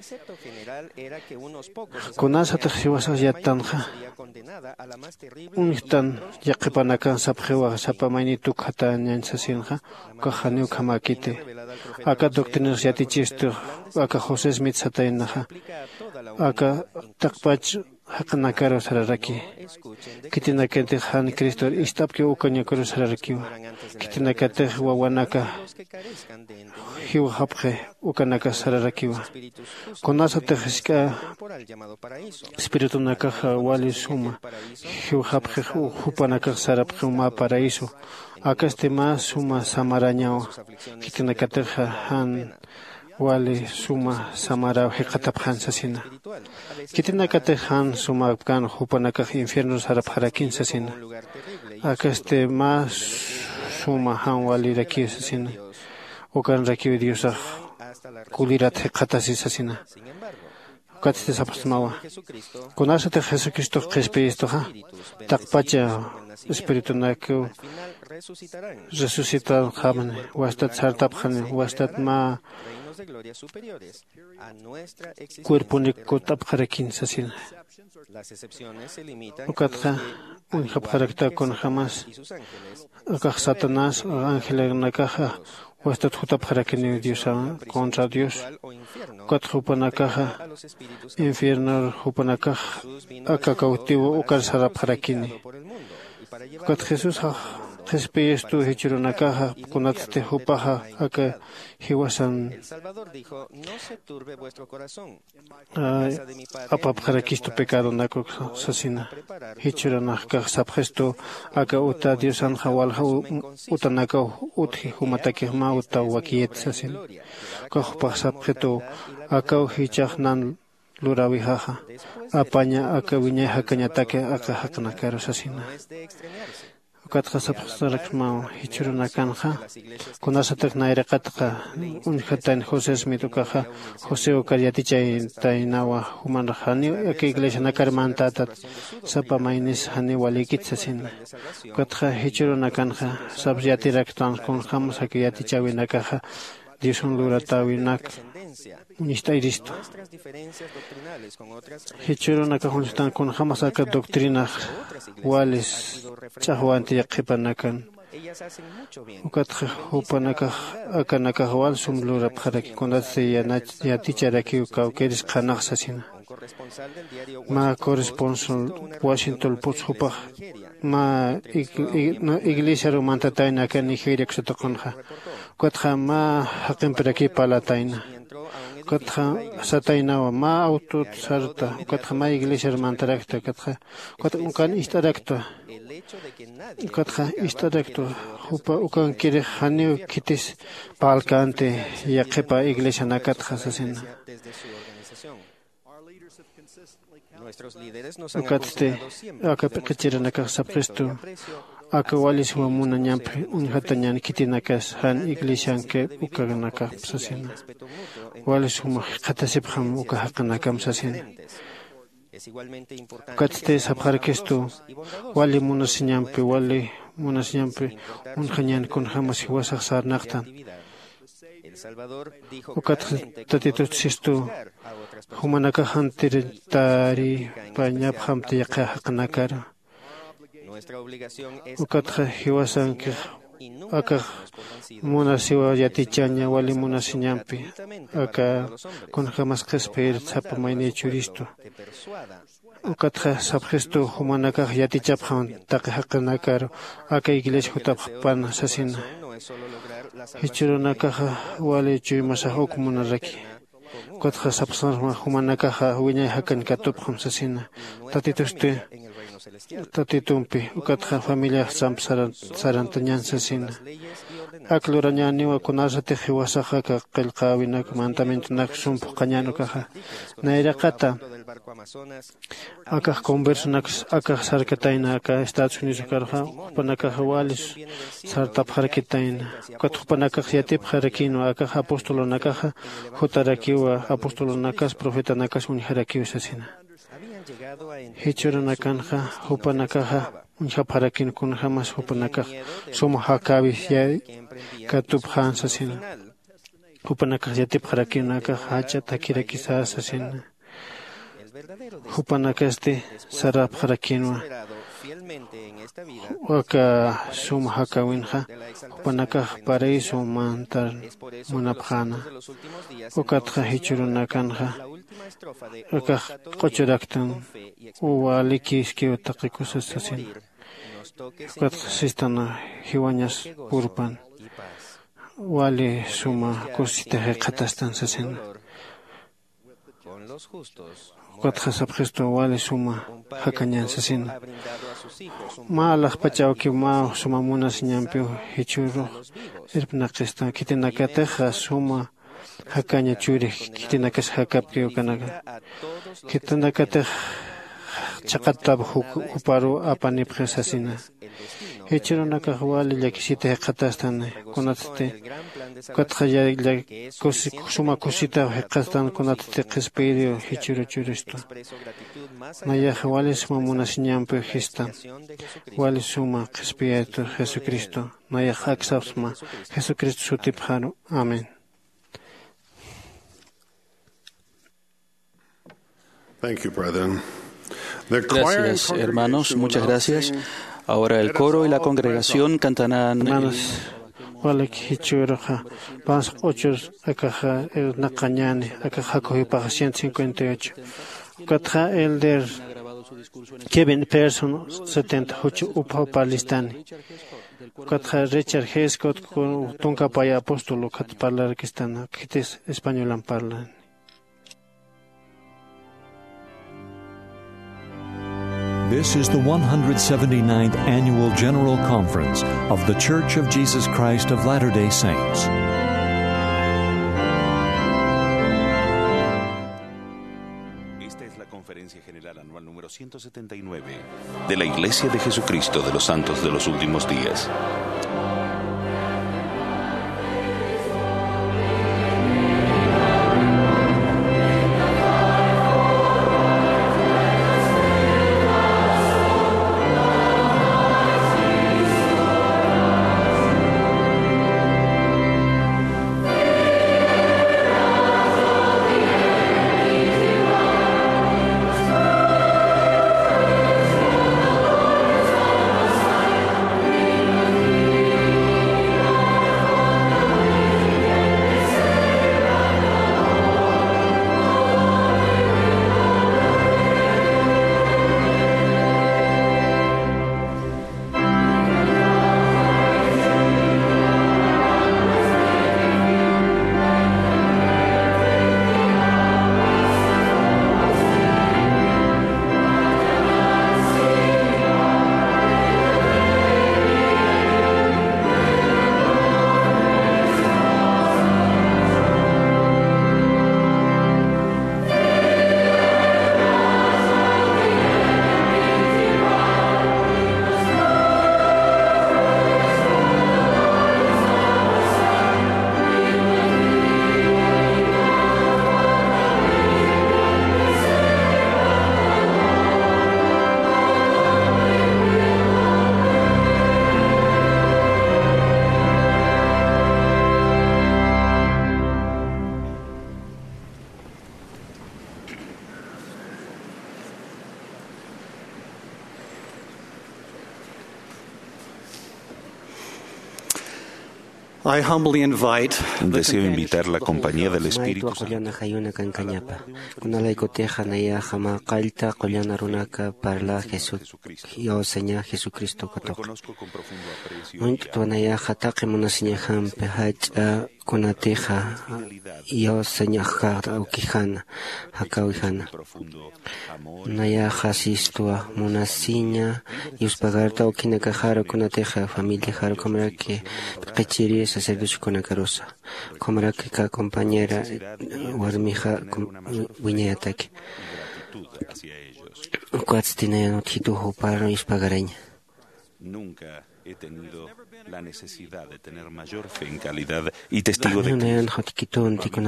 Konasa Tajiwasa Yatanja, Unistan Yakipanakan Sapjewa Sapamani Tukhatan Yansasinja, Kahanu Kamakite, Aka Doctrinas Yatichisto, Aka José Smith Satainaja, Aka Takpach Hakanakaro Sararaki, Kitinakente Han Cristo, Istapke Ukanyakoro Sararaki, Kitinakate Wawanaka, Hiwapre, Ukanaka Sararaki, Konasa Tejiska, Espíritu Nakaja, Wali Suma, Hiwapre, Hupanaka Sarapuma Paraíso, Akastema Suma Samarañao, Kitinakate Han. Wali Suma Samara Hekataphan Sasina. Kitinakate Han Suma Kan Hupanaka Infierno Saraparakin Sasina. Akaste Ma Suma Han Wali Raki Sasina. ukan rakiwi Diosaj kulirat qatasis asina. Ukatis apostmawa. Kunasate Jesucristo Jesucristo takpacha espíritu naku resucitar jaman wastat sartap jan wastat ma cuerpo nikotap jarakin sasin. Ukatja un japjarakta con jamás akaj Satanás ángel nakaja wastat jutap jarakin Dios contra Dios. Ukat jupanakaja infierno jupanakaj akacautivo ukar sarap jarakin. Ukat Jesús Jesucristo hichiro nakaja kunatste jupaja aka hiwasan apap jarakisto pecado nako sasina hichiro nakaj sabjesto aka uta Diosan hawal utanaka uthi humataki ma uta wakiet sasin kahpa sabjeto aka hichaj nan lurawi haja apanya aka winya hakanya take aka hakna karo sasina Katja sabstarakma hichuruna kanja kunasatak nairaqatqa unjatan José Smitukaja José Ocariatichay tainawa humanrajani aka iglesia nakarmantata sapamainis hani walikitsasin Katja hichuruna kanja sabjatiraktan con jamos aka yatichawi nakaja Diosun luratawinak Unistayristo. Hichuruna kahunstán con jamás aka doctrina wales chahuanti yakipanakan. Ukatja upanaka aka nakahwal sumlura pjaraki kondase yaticharaki ukaukeris qanaxasina. Ma corresponsal Washington Potshupa ma iglesia romantataina aka Nigeria ksatokonja. Ukatja ma haqimperaki palataina. Katja satainawa ma auto sarta katja ma iglesia mantarakta katja ukan istarakta katja istarakta ukan kire hanio kitis palkante yaqipa iglesia nakatja sasina ukatte aka pekichira nakaj sapresto aka walis wamuna ñampi unjatañan kitinakas han iglesianke ukaganaka sasina walis huma qatasipjam ukahaqanakam sasina ukatte sabjarkesto wali munasiñampi unjañan con jamas iwasaq sarnaqtan ukatte tatitutsisto humanaka hantiritari pañapjamti yaqahaqanakara Ukatja hiwasan aka munasiwa yatichaña wali munasiñampi aka con jamás qespir tsapa mayne churisto Ukatja sabjesto humanaka yatichapjan taqihaqanakar aka iglesia hutapjpan sasina hichurunaka wali chuymasaq ukmunaraki Ukatja sabsarma humanaka wiñay hakan katupjam sasina tatituste Tatitumpi, ukatja familia sarantañan sasina. Aklurañaniwa kunasate hiwasajaka qillqawinak mandamentunak sumpu qañanu kaja. Nairaqata akaj conversonak akaj sarkataina aka Estados Unidos karja upanakaja walis sartapjarkitaina. Ukat upanakaj yatipjarakino akaj apostolonakaja jutarakiwa apostolonakas profetanakas unjarakiwa sasina. Hichurunakanja upanakaja unjaparakin kun jamas upanakaj sumahakabi ya katupjan sasina. Upanakaj yatipjarakin akaj hacha takirakisa sasina. Upanakaste sarapjarakinwa waka sumahakawinja upanakaj paraíso mantar munapjana. Ukatja hichurunakanja akaj qochuraktan uwalikisque taqikusas sasin ukatja sistana hiwañas purpan wali suma kusitaje qatastan sasin ukatja sabjesto wali suma hakañan sasin ma alaqpachawki ma suma munas ñampi hichuru irpnaqista kitinakateja suma hakaña churi kitinakas hakapki ukanaga kitinakatej chaqatab huparu apanipje sasina Hechieron acá wali ya quisite qatastan kunatste katkhaya ya suma cosita qastan kunatste qespirio hichiro churisto. Naya wali suma munasiñampe gestan. Wali suma qespieto Jesucristo. Naya haksafsma Jesucristo sutipjaro. Amén. Thank you, brethren. Gracias, hermanos. Muchas gracias. Ahora el coro y la congregación cantarán. Hermanos, Walek Hichuroja, Vans Ochos, Akaja, el Nakañane, Akaja Cohipa 158. Katja Elder Kevin Person 78 Upa Palestani. Katja Richard Hescott con Tunca Paya Apóstolo Kat Parlar que están Kites Español Parlan. This is the 179th Annual General Conference of The Church of Jesus Christ of Latter-day Saints. Esta es la Conferencia General Anual número 179 de la Iglesia de Jesucristo de los Santos de los Últimos Días. Deseo invitar la compañía del Espíritu Santo. Kunateja yo señajar aukijana hakauijana naya hasistua monasiña y uspagarta aukina kajaro kunateja familia jaro como que pechiri sacerdote kunakarosa como que ka compañera warmija wiñayataki cuatstina no titujo para ispagaraña. Nunca he tenido la necesidad de tener mayor fe en calidad y testigo de Cristo.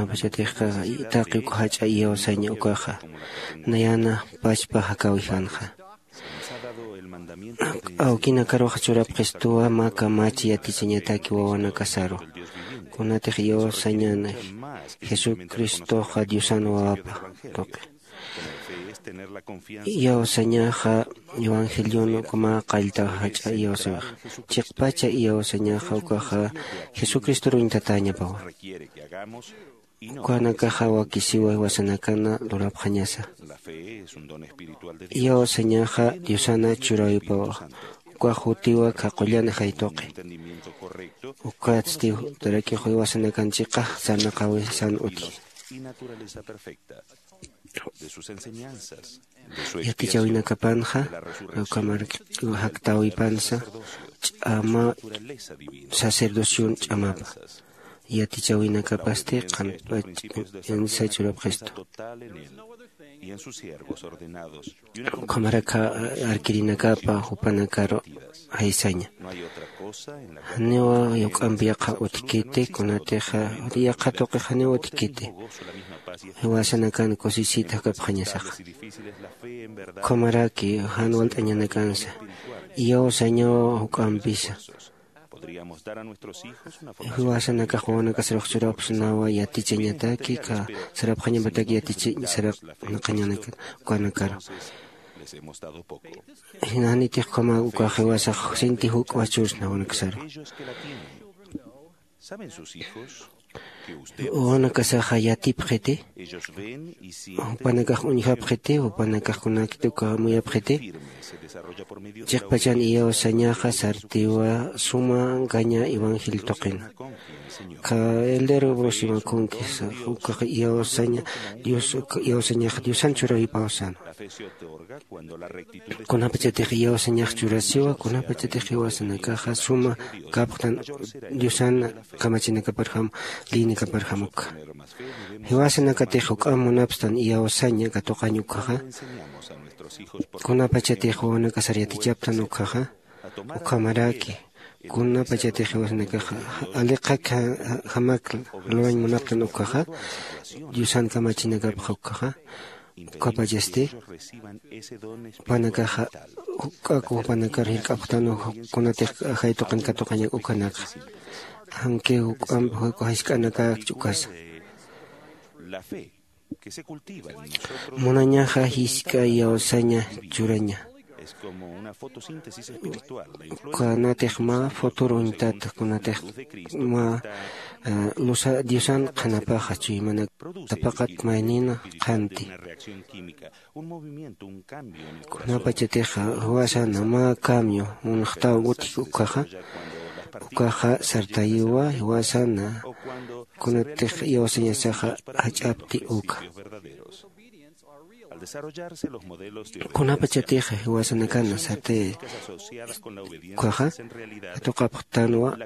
Aukina karoja churap Cristoa maka machi atiseñataki wawana kasaro. Kunatej yo sañana Jesucristo jadiusano apa toque. Yo sañaja evangelio como calta hacha yo se chiqpacha yo sañaja ukaja Jesucristo ruintataña pawa. Kuana kaja wakisiwa wasanakana lorapjañasa. Yo sañaja diosana churay pawa. Kuajutiwa kakollana haitoque. Ukatsti taraki hoy wasanakanchiqa sanaqawi san uti. De sus enseñanzas, Yatichawina kapanja, kamar haktawi panza, ama sacerdoción chamapa. yatichawina kapaste qanpachansa churap Cristo. Kamaraka arkirinakapa hupanakaro haisaña. Hanewa yok'ampiaqa utikite kunateqa riyaqa tuqi hanewa utikite. Hiwasanakan kusisita kapqañasaqa. Kamaraki hanwal t'añanakansa. Iyo sañawa huk'ampisa. Hiwasanaka huwanaka saraqchurapus nawa yatichañataki ka sarapqañamataki yatichi saraqnaqañanaka kuanakaro. Hinanitiq kama uka hiwasaq sinti huk wachus nawanakasaro. Uwanakasaqa yatipqete, upanakaq uñihapqete, upanakaq kunakituqa muyapqete. Chiqpachan iyo sañaqa sartiwa suma gaña evangelio toqina. Ka eldero brosima kunkis ukaq iyo saña Dios iyo sañaqa Diosan churawi pausano. Kunapachatiq iyo sañaq churasiwa, kunapachatiq hiwasanakaqa suma kapqtan Diosan kamachinakaparham linikaparhamuka. Hiwasanakatiq huk'amunapstan iyo saña katuqañukaqa. Kunapachatiq huwanakasariatichaptan ukaqa ukamaraki. Kunapachatiq hiwasanakaqa aliqaka hamak luwañ munaptan ukaqa Diosan kamachinakapaq ukaqa ukapachaste upanakaqa ukaku upanakar hirk'apqtanu kunatiq haytuqan katuqaña ukanaqa. Aunque hisk'anaka chukasa. Munañaqa hiska yawsaña churaña. Kunatiq ma futuruñtata kunatiq ma lusa Diosan qhanapaqa chuymana tapaqat maynina qanti. Kunapachatiqa huwasana ma cambio munaqta utik ukaqa ukaqa sartayiwa hiwasana kunatiq yawsañasaqa hach'apti uka. Kunapachatiqa hiwasanakana sarte ukaqa atuqapqtanwa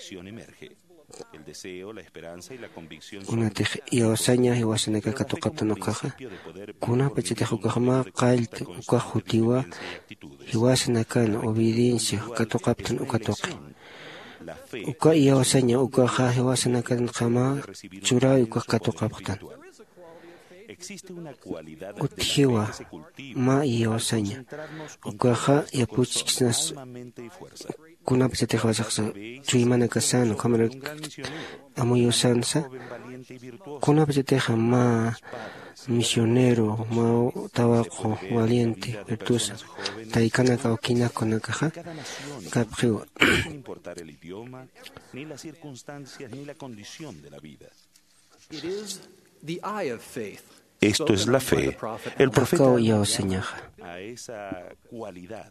kunatiq yawsaña hiwasanaka katuqaptan ukaqa kunapachatiqa ukaqa ma qaylta ukaq hutiwa hiwasanakana obediencia katuqaptan ukatuqi. Uka yawsaña ukaqa hiwasanakan qama churawi ukaq katuqapqtan. Uthiwa ma yawsaña ukaqa yapuchiknas kunapachatiqa wasaqsa chuymanakasano kamara amuyusansa kunapachatiqa ma misionero ma tawaqo valiente virtuosa taykanaka ukinakunakaqa kapqiwa. Esto es la fe. El profeta a esa cualidad.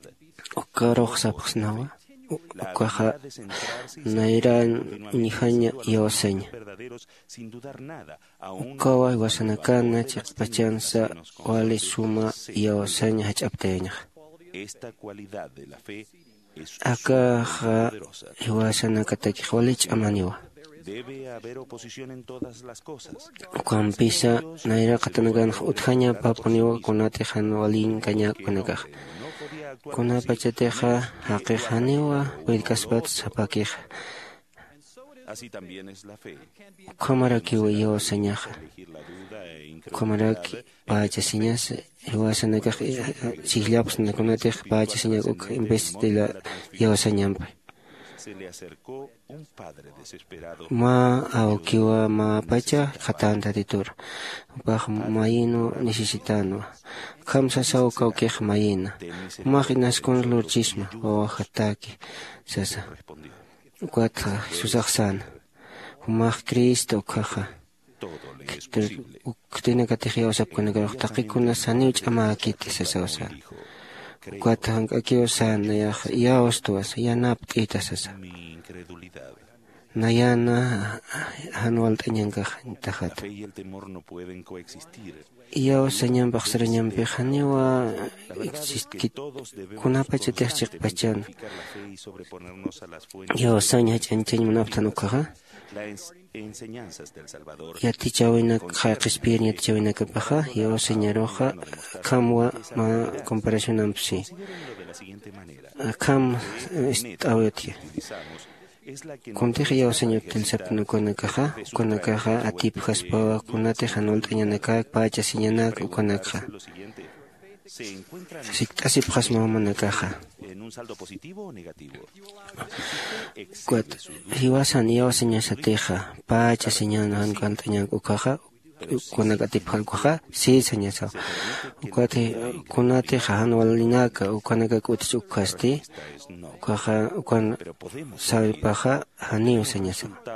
Ukaqa nairan unihaña yawsaña. Ukawa hiwasanakana chiqpachansa wali suma yawsaña hach'aptayañaq. Akaqa hiwasanakatakiq wali ch'amaniwa. Ukampisa naira qatanakan uthaña papuniwa kunatiqan walin kaña kunakaq. Kunapachatiqa haqiqaniwa willkaspat sapakiq. Ukamaraki yawsañaqa. Ukamaraki pachasiñas hiwasanakaq siqllapas nakunatiq pachasiñaq uka en vez de la yawsañampa. Ma aukiwa ma pacha hatanta titur. Bah mayino necesitano. Kamsa sao kaukej mayina. Mahinas con lurchisma o hataki. Sasa. Cuatro susaxan. Humah Cristo kaja. Tiene que tejer osap con el taquicuna saniuch amakiti sasa. Cuatro aquí osan ya ostuas ya naptitas sasa. Nayana hanual tañanga tajat. Yo señan baxrañan pejaniwa existit kunapachatech chiqpachan. Yo saña chanchen munaptanukaga. Yatichawina qaqishpi yatichawina kapaja yo señaroja kamwa ma comparación ampsi kam aweti Kunti yo señor del sapno konakaja atipjaspa kunate hanoltañanaka pacha siñanak konaka Siktasipjas mamanakaja Kuat hiwasan yo señor sateja pacha siñanan kantañan ukaja kunakatipjan kuja si señor sa Kuat kunate hanwalinaka ukanaka kutis ukasti Ukan sabe paja hanio señor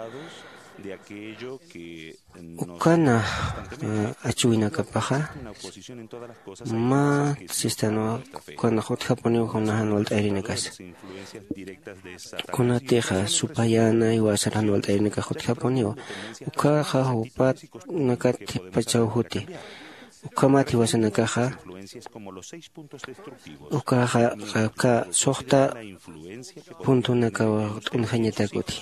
Ukana achuina kapaja ma sistano cuando hotja ponio con la anual airinekas kuna teja supayana y wasar anual airinekas hotja ponio ukaja upat nakati pachau huti ukamati wasana kaja ukaja ka sohta punto nakawa unhañetakuti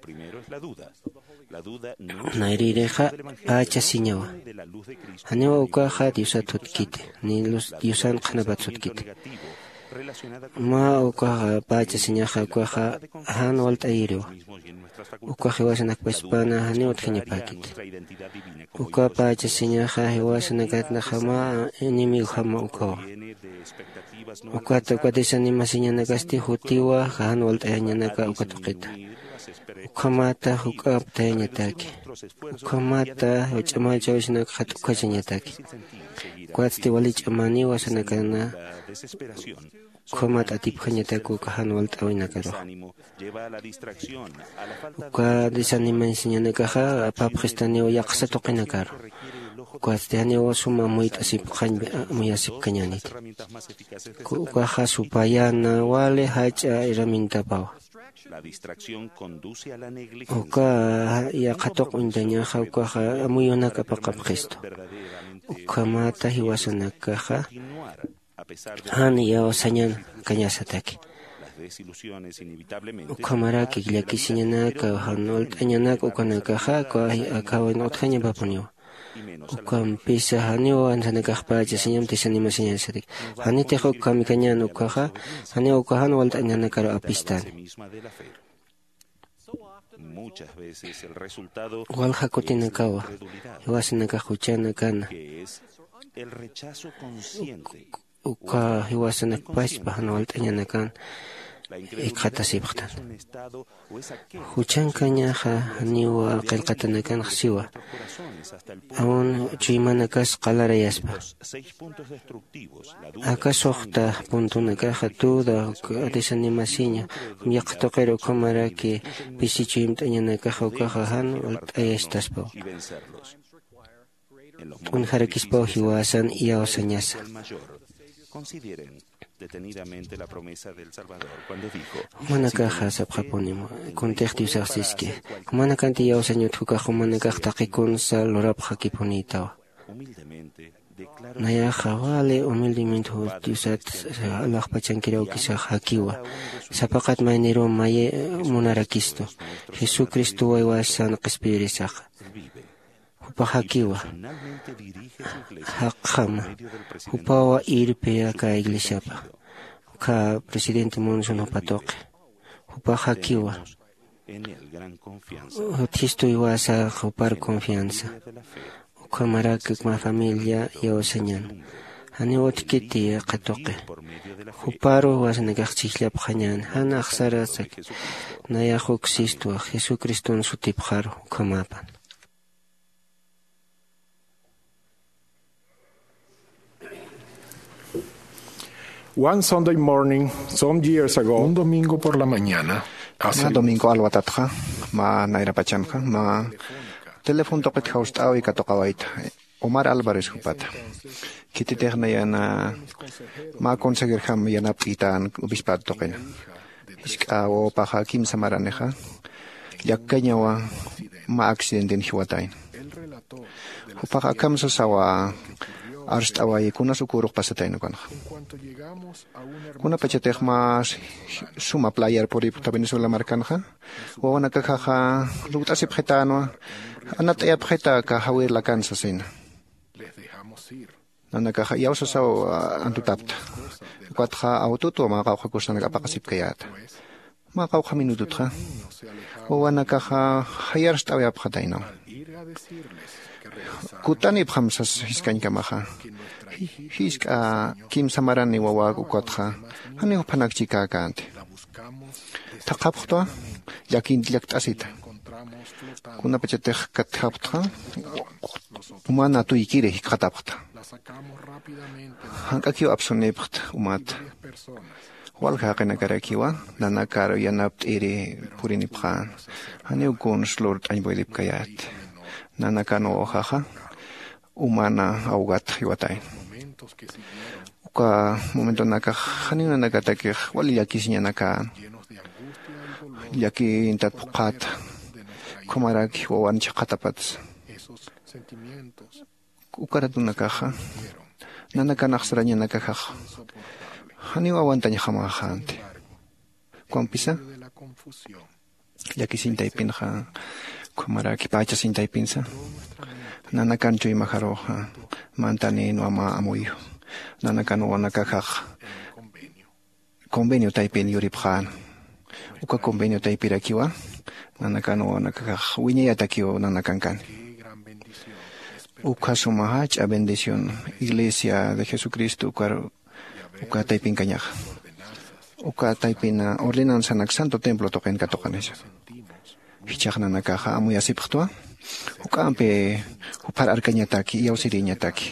Nairireja pacha siñawa. Hanewa ukaja diusatutkite, ni los diusan khanabatsutkite. Ma ukaja pacha siñaja ukaja han walta iriwa. Ukaja wasanak paspana hanewa tkhanyapakite. Ukaja pacha siñaja hewasanak atnahama enemigo hama ukawa. Ukaja ukadisani siñanakasti hutiwa han walta yanaka ukatukita. Ukamata hukaptañataki. Ukamata uchamacha usnak hatukachanyataki. Kuatsti walichamani wasanakana. Ukamata atipkhanyataku ukahan waltawinakaro. Ukadisaniman siñanakaja apapkhistani uyaqsatuqinakaro. Kuatsti hanewa suma muyasip kañanit. Ukaja supayana wale hacha iramintapawa. La distracción conduce a la negligencia. Uka ya qatok undañaja ukaja amuyunaka paqapqisto. Ukamata hiwasanakaja hani ya osañan kañasataki. Ukamaraki llakisiñanaka hanoltañanaka ukanakaja akawan otjaña papunio. Ukampisa haniwa ansanakajpacha señam tisanima señansatik. Haniteja ukamikañan ukaja haniwa ukajan waltañanakaro apistan. Walja kutinakawa hiwasanakajuchana kana. Uka hiwasanakpachpa hanwaltañanakan ikhatasipqtan. Huchankañaja niwa qillqatanakan siwa. Aún chuymanakas qalarayaspa. Akasoqta puntunakaja tuda adisanimasiña yaqtoqero kumaraki pisichuyimtañanakaja ukaja han ayastaspa. Unharakispa hiwasan iyawasañasa. Consideren detenidamente la promesa del Salvador cuando dijo Manakaja sapjaponimo contexto usarsiski manakanti yawasañut hukaja manakaj taqikun sal lorapja kipunitawa Nayaja vale humildemente usat alajpachankiraw kisa hakiwa sapaqat mayniro maye munarakisto Jesucristo waywasan qespirisaqa Upahakiwa Hakama Upawa irpea ka iglesiapa Ka presidente Monson Upatoque Upahakiwa Utisto iwasa upar confianza Ukamaraka ma familia yawasañan Hani otkiti qatoque Uparo wasanakaqchiklap hañan Hana aqsarasak Nayajo existo Jesucristo sutipjaro Ukamapan One Sunday morning, some years ago, un domingo por la mañana, ma domingo alwatatja, ma nairapachanja, ma telefon toqet haustawi katoqawait, Omar Álvarez hupata. Kititejna yana, ma conseguir ham yana pitan ubispat toqena. Iskawo paja kim samaraneja, yakkañawa ma accidenten hiwatain. Hupaqa kamsa sawa arst away kunas ukuruk pasatay no kanha. Kuna pachatech mas suma player por ta Venezuela markanha. O nakakaha ruta siphetano. Anat ay pheta ka hawir la kansa sin. Nanakaha yaw sa antutapta. Kwatha autoto makakakusa nagapakasip kayat. Makakaw minuto tra. O nakakaha hayar staw ya phatay no. Kutani phamsas hiskan kamaha. Hiska kim samaran ni wawa ukotha. Hani upanak chika kante. Takapto yakin diaktasit. Kuna pachetech kathapta. Umana tu ikire hikatapta. Hankakio absonept umat. Walha kanakarakiwa nanakaro yanapt iri puriniphan. Hani ukon slort anboilip kayat. Nanakano ojaja umana augat hiwatay. Uka momento naka hanina nakatake wali yaki sinya naka yaki intat pukat kumaraki wawan chakatapat. Ukaratu nakaha nanakanaksaranya nakaha hani wawan tanya hamahante. Kuampisa yaki sintay pinha kumaraki pacha sintay pinsa. Nanakancho imajaroja, mantane no ama amoyo. Nanakano nakakaj. Convenio taipen yuripjan. Uka convenio taipirakiwa. Nanakano nakakaj. Wiñaya takio nanakankan. Uka sumahach a bendición. Iglesia de Jesucristo uka taipin kañaj. Uka taipina ordenanza nak santo templo toquen katoqanes. Hichajna nakaja amoy asipjtua. Ukampe upar arkañataki yausiriñataki.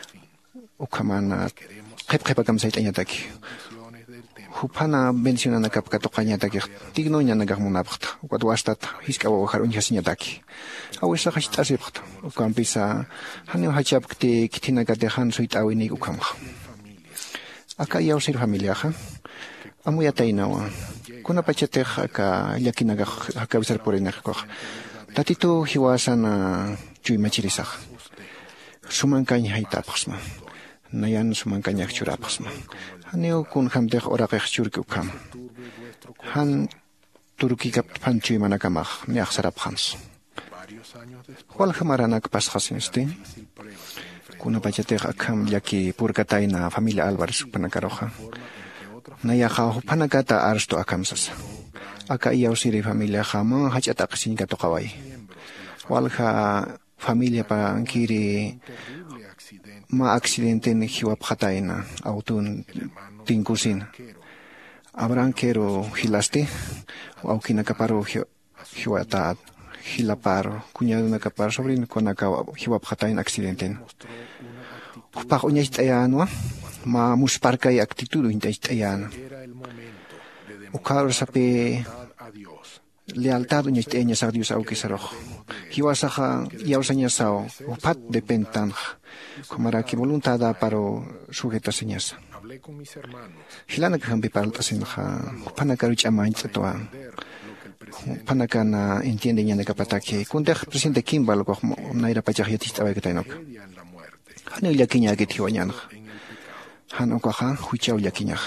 Ukamana qepqepakam saytañataki. Upana bendicionana kapkatoqañataki. Tignoñanakaq munapqta. Ukatwastata hiskawa ujarunchasiñataki. Awisa hachtasipqta. Ukampisa hani hachapkti kitinakatejan suitawini ukamqa. Aka yausir familiaja. Amuyatainawa. Kuna pachatej aka yakinakaq hakabisar porinaqqa. Tatito hiwasana chuy machirisaq. Sumankaña haytapaqsma. Nayan sumankaña churapaqsma. Haneo kun hamtej oraqej churki ukam. Han turukikap pan chuy manakamaq niaq sarapqans. Wal hamaranak pasqasinste. Kuna pachatej akam yaki purkatayna familia Álvarez panakaroja. Nayaqa panakata arsto akamsas. Aka iyausiri familia jama hachata qasinka toqaway. Walha familia pankiri ma accidente ni hiwap khataina autun tinkusin. Abranquero hilasti aukina kaparo hiwata hilaparo kuñado na kapar sobrino konaka hiwap khataina accidente. Pa uñaitayanwa ma musparka y actitud intaitan. Ukar sape lealtad uñaiteña sa Dios au kisaroj. Hiwasaja yausaña sao upat depentan. Kumaraki voluntada paro sujeta señas. Hilana kambi paltasinja panakaruch amaintzatoa. Panakana entiende ña nekapataki. Kundej presidente Kimbal ko naira pachajyatista baikatainok. Hanu yakiña githiwañan. Hanu kaha huchau yakiña.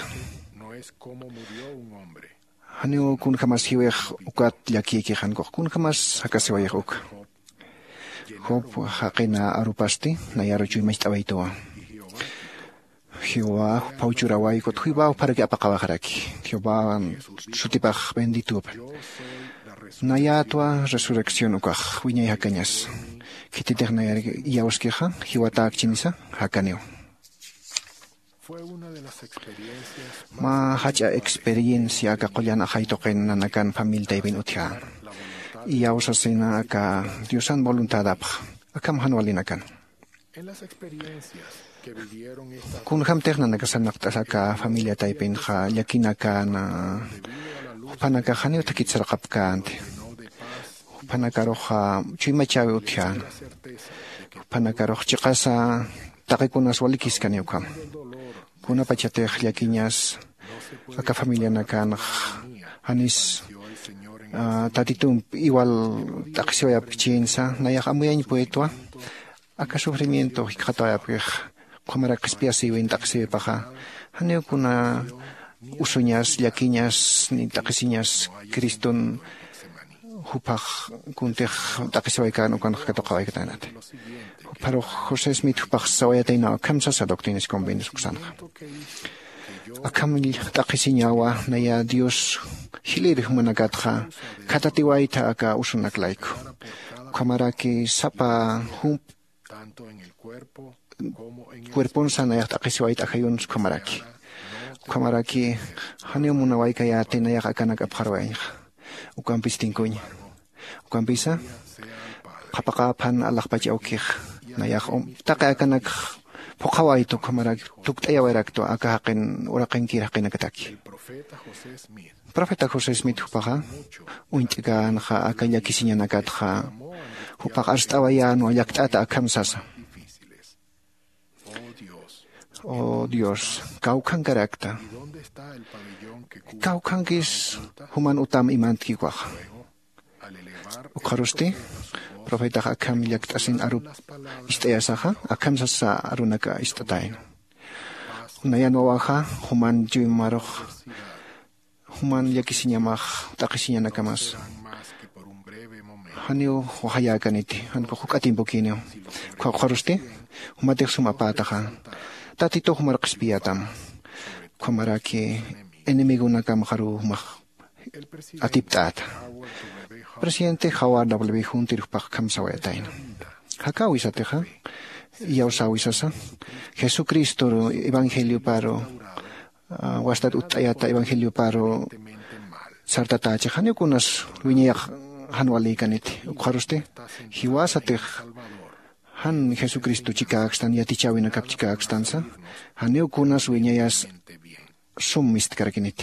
Hanu kun jamás hiwej ukat yakiki hanko. Kun jamás hakasiwayej uk. Hop haqina arupasti nayaro chuymachtawaitoa. Hiwa pauchuraway kot hiwa para que apaqawajaraki. Hiwa sutipaj bendito. Nayatwa resurrección ukaj wiñay hakañas. Kititej nayar yawskeja hiwa taakchinisa hakaneo. Ma hacha experiencia ka qollana haytoqen nanakan familia ibin utya. Iyawsa sina ka Diosan voluntad akam hanwalinakan. Kun hamtejna nakasanaqtasaka familia taipin ja yakinaka na panaka hanio takitsarqapkante. Panakaroja chuymachawi utyan. Panakaroj chiqasa taqikunas walikiskanewkam. Kuna pachatej yakiñas aka familia nakan hanis tatitum igual taxioya pichinsa nayak amuyañ poetwa aka sufrimiento hikatoya pej Kumara Crispiasiwin Taxipaja, Haneukuna Usuñas, Yaquiñas, ni Taxisiñas, Criston, Hupaj, Kuntej, Taxisiwaikan, Ukanjatokawaikatanat. Pero José Smith Hupaj Sawayatina, Kamsasa doctrines convenes Uxanja. Akamil Taxisiñawa, Naya Dios, Hilir Humanagatja, Katatiwaita Aka Usunaklaiko. Kamaraki Sapa Hump. Cuerpon sana Taxisiwaita Hayun Kamaraki. Kamaraki Haniumuna Waikaya Tenaya Akanak Abharway. Ukampis tingkuñ. Ukampisa Kapakapan Alakpachaukih. Nayak Takakanak Pokaway to Kamarak Tuktayawarakto Akahakin Urakin Kirakinakataki. Profeta José Smith Hupaha Untigan Ha Akayakisiñanagatha Hupakarstawayan o Yaktata Akamsasa. Oh Dios, Kaukan Karakta. Kaukangis human utam imantkiwah. Ukarusti, Profeta Akam yaktasin arup istayasaha, Akam sasa arunaka istatain. Unayan wawaha, human juimaroh, human yakisinyamah, takisinyanakas. Hanyo wahayakaniti, hanko hukatimbukinyo. Kaukarusti, humatik sumapataha. Tatito humarakspiatam. Kumaraki enemigo na kamakaru atiptat. Presidente Howard W. Hunter Pak Kamsawatain. Hakawisateja, Yausawisasa, Jesucristo Evangelio paro, Wastat Utayata Evangelio paro, Sartatacha, Hanukunas, Winiak Hanwalikanit, Ukaruste, Hiwasatech. Han Jesucristo Chikakstan Yatichawina Kap Chikakstansa, Haneukunas Winyayas Summist Karakiniti.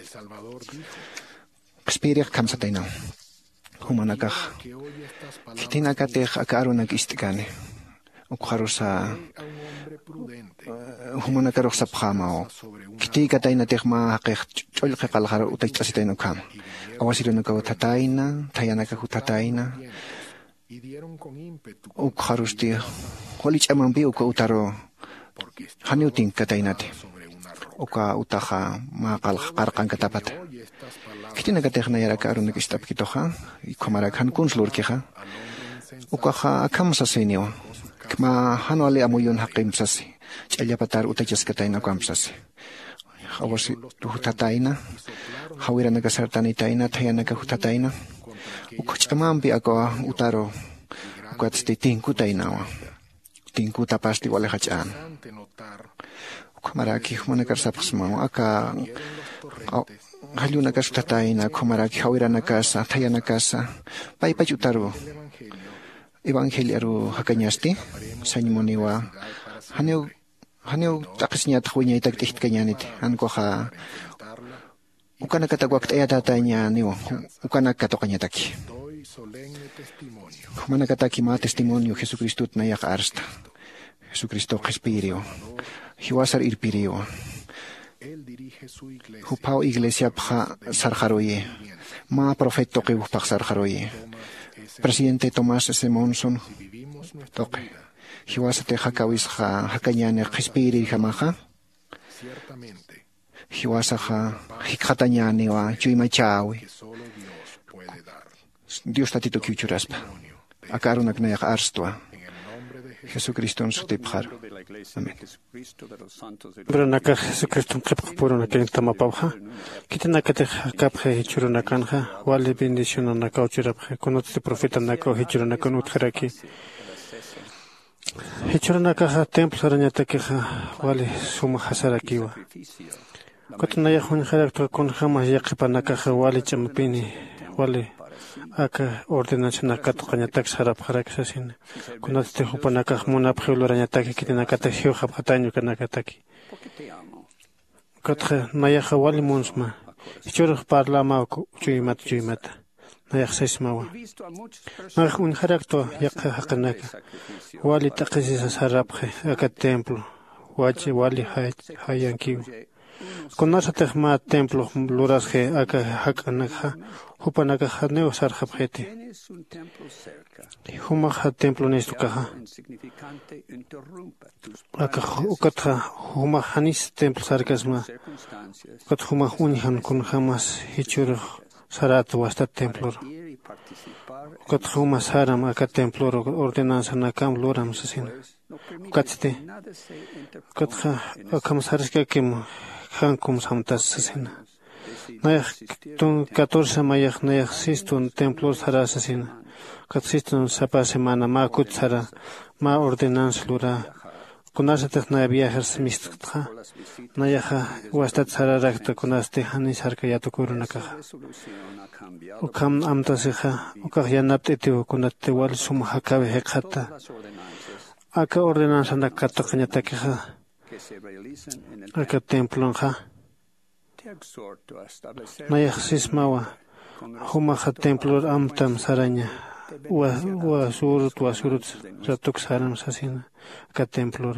Spirik Kamsataina. Humanakach. Kitinakatech Akarunak Istikane. Ukharusa Humanakaroch Saphamao. Kitikataina Techma Hakech Cholkalhar Utachasitaino Kam. Awasirunaka Tataina, Tayanaka Tataina. Ukharusti, Holich Amambi Uka Utaro, Hanutin Katainati, Uka Utaha, Makal Karkan Katapat. Kitinakatechna Yarakarunik Istapkitoha, Ikomarak Hankuns Lurkiha, Ukaha Akamsa Senio, Kma Hanuali Amuyun Hakim Sasi, Chayapatar Utachas Kataina Kamsasi. Hawasi Hutataina, Hawiranakasartanitaina, Tayanaka Hutataina. Ukochamampi ako utaro ukatsti tinkutainawa tinkuta pasti wale hachan kumaraki humanakar sapsmao aka haluna kasutataina kumaraki hawirana casa tayana casa pai utaro evangelio hakanyasti sanimoniwa haneu takisnya tkhwinya itaktiht kanyanit ankoha Ukanakatagwak ayatataña niwo, ukanakatokanyataki. Manakataki ma testimonio Jesucristo nayak arsta. Jesucristo Espirio. Hiwasar irpirio. Hupao iglesia pja sarjaroye. Ma profeto que upaj sarjaroye. Presidente Tomás S. Monson. Toque. Hiwasate hakawis hakanyane Espiri jamaja. Hiwasaja, Hikatanyaniwa, Chuimachawi. Dios tatito Kiuchuraspa. Akarunak nayak arstua. Jesucristo en su tipjar. Amén. Branaka Jesucristo Puruna Tamapauja. Kitanakate Kapje Churunakanja, Wale bendición a Nakauchurapje, con otro profeta Nako Hichurunakon Utjaraki. Hichurunakaja, templo arañatakeja, Wale Suma Hasarakiwa. Kotunaya Hunjarak con Hamas Yakipanaka, Wale Chamapini, Wale Aka ordenación Nakatokanyatak Sarap Haraksasin, con otro Hupanaka Munapjul Arañataki, Kitanakata Hioja Pataño Kanakataki. Kotra Nayaja Wali Munsma, Churuk Parlama Chuimat, Nayak Sesmawa. Nak Hunjarakto Yakakanaka, Wali Takis Sarapje, Aka Templo, Wachi Wali Hayankiw. Conasatech ma templo lurasje aka hakanaja, hupanaka neo sarjabjete. Humaja templo nestukaja. Aka ukatja humajanis templo sarkasma. Kat humaj unihan kun jamas hichur saratu hasta templo. Kat humas haram aka templo ordenanza nakam luram sasin. Katste. Katja akam sarska kim hankum samtas sasin. Nayak tun 14 mayak nayak sistun templo sara sasin. Kat sistun sapa semana ma kut sara ma ordenanza lura. Kunasatech na viajes mistja. Nayaja wastat sara rakta kunaste hani sarka yatukurunaka. Ukam amtaseja ukah yanaptetu kunate wal sumhakabe hekata. Aka ordenanza na katokanyatakeja. Aka templonja. Nayak sismawa. Humaja templo amtam saraña. Surut ratuk saram sasina. Aka templo.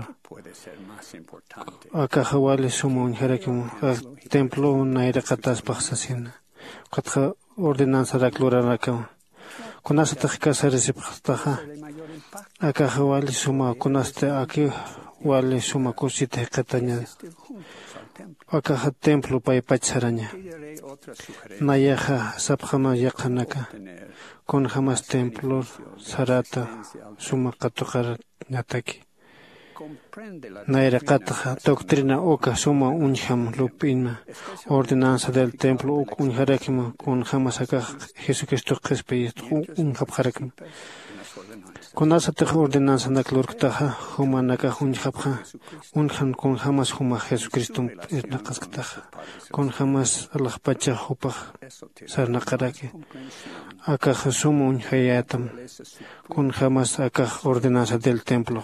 Aka hawali sumun herakim. Templo naira katas paksasina. Katja ordenanza raklura rakam. Kunasatech kasarisi paktaja. Aka hawali suma kunaste aki wali suma kusite katanya. Aka templo pay pacharaña. Nayaja sapjama yakanaka. Con jamás templo sarata suma katokar nyataki. Naira kataja doctrina oka suma unjam lupinma. Ordenanza del templo ok unjarakima con jamás acá Jesucristo Crespe unjapjarakima. Con asatech ordenanza naklurktaja humanaka unjapja unjan con jamás huma Jesucristo nakasktaja. Con jamás alajpacha hupaj sarnakarake. Acá suma unjayatam. Con jamás acá ordenanza del templo.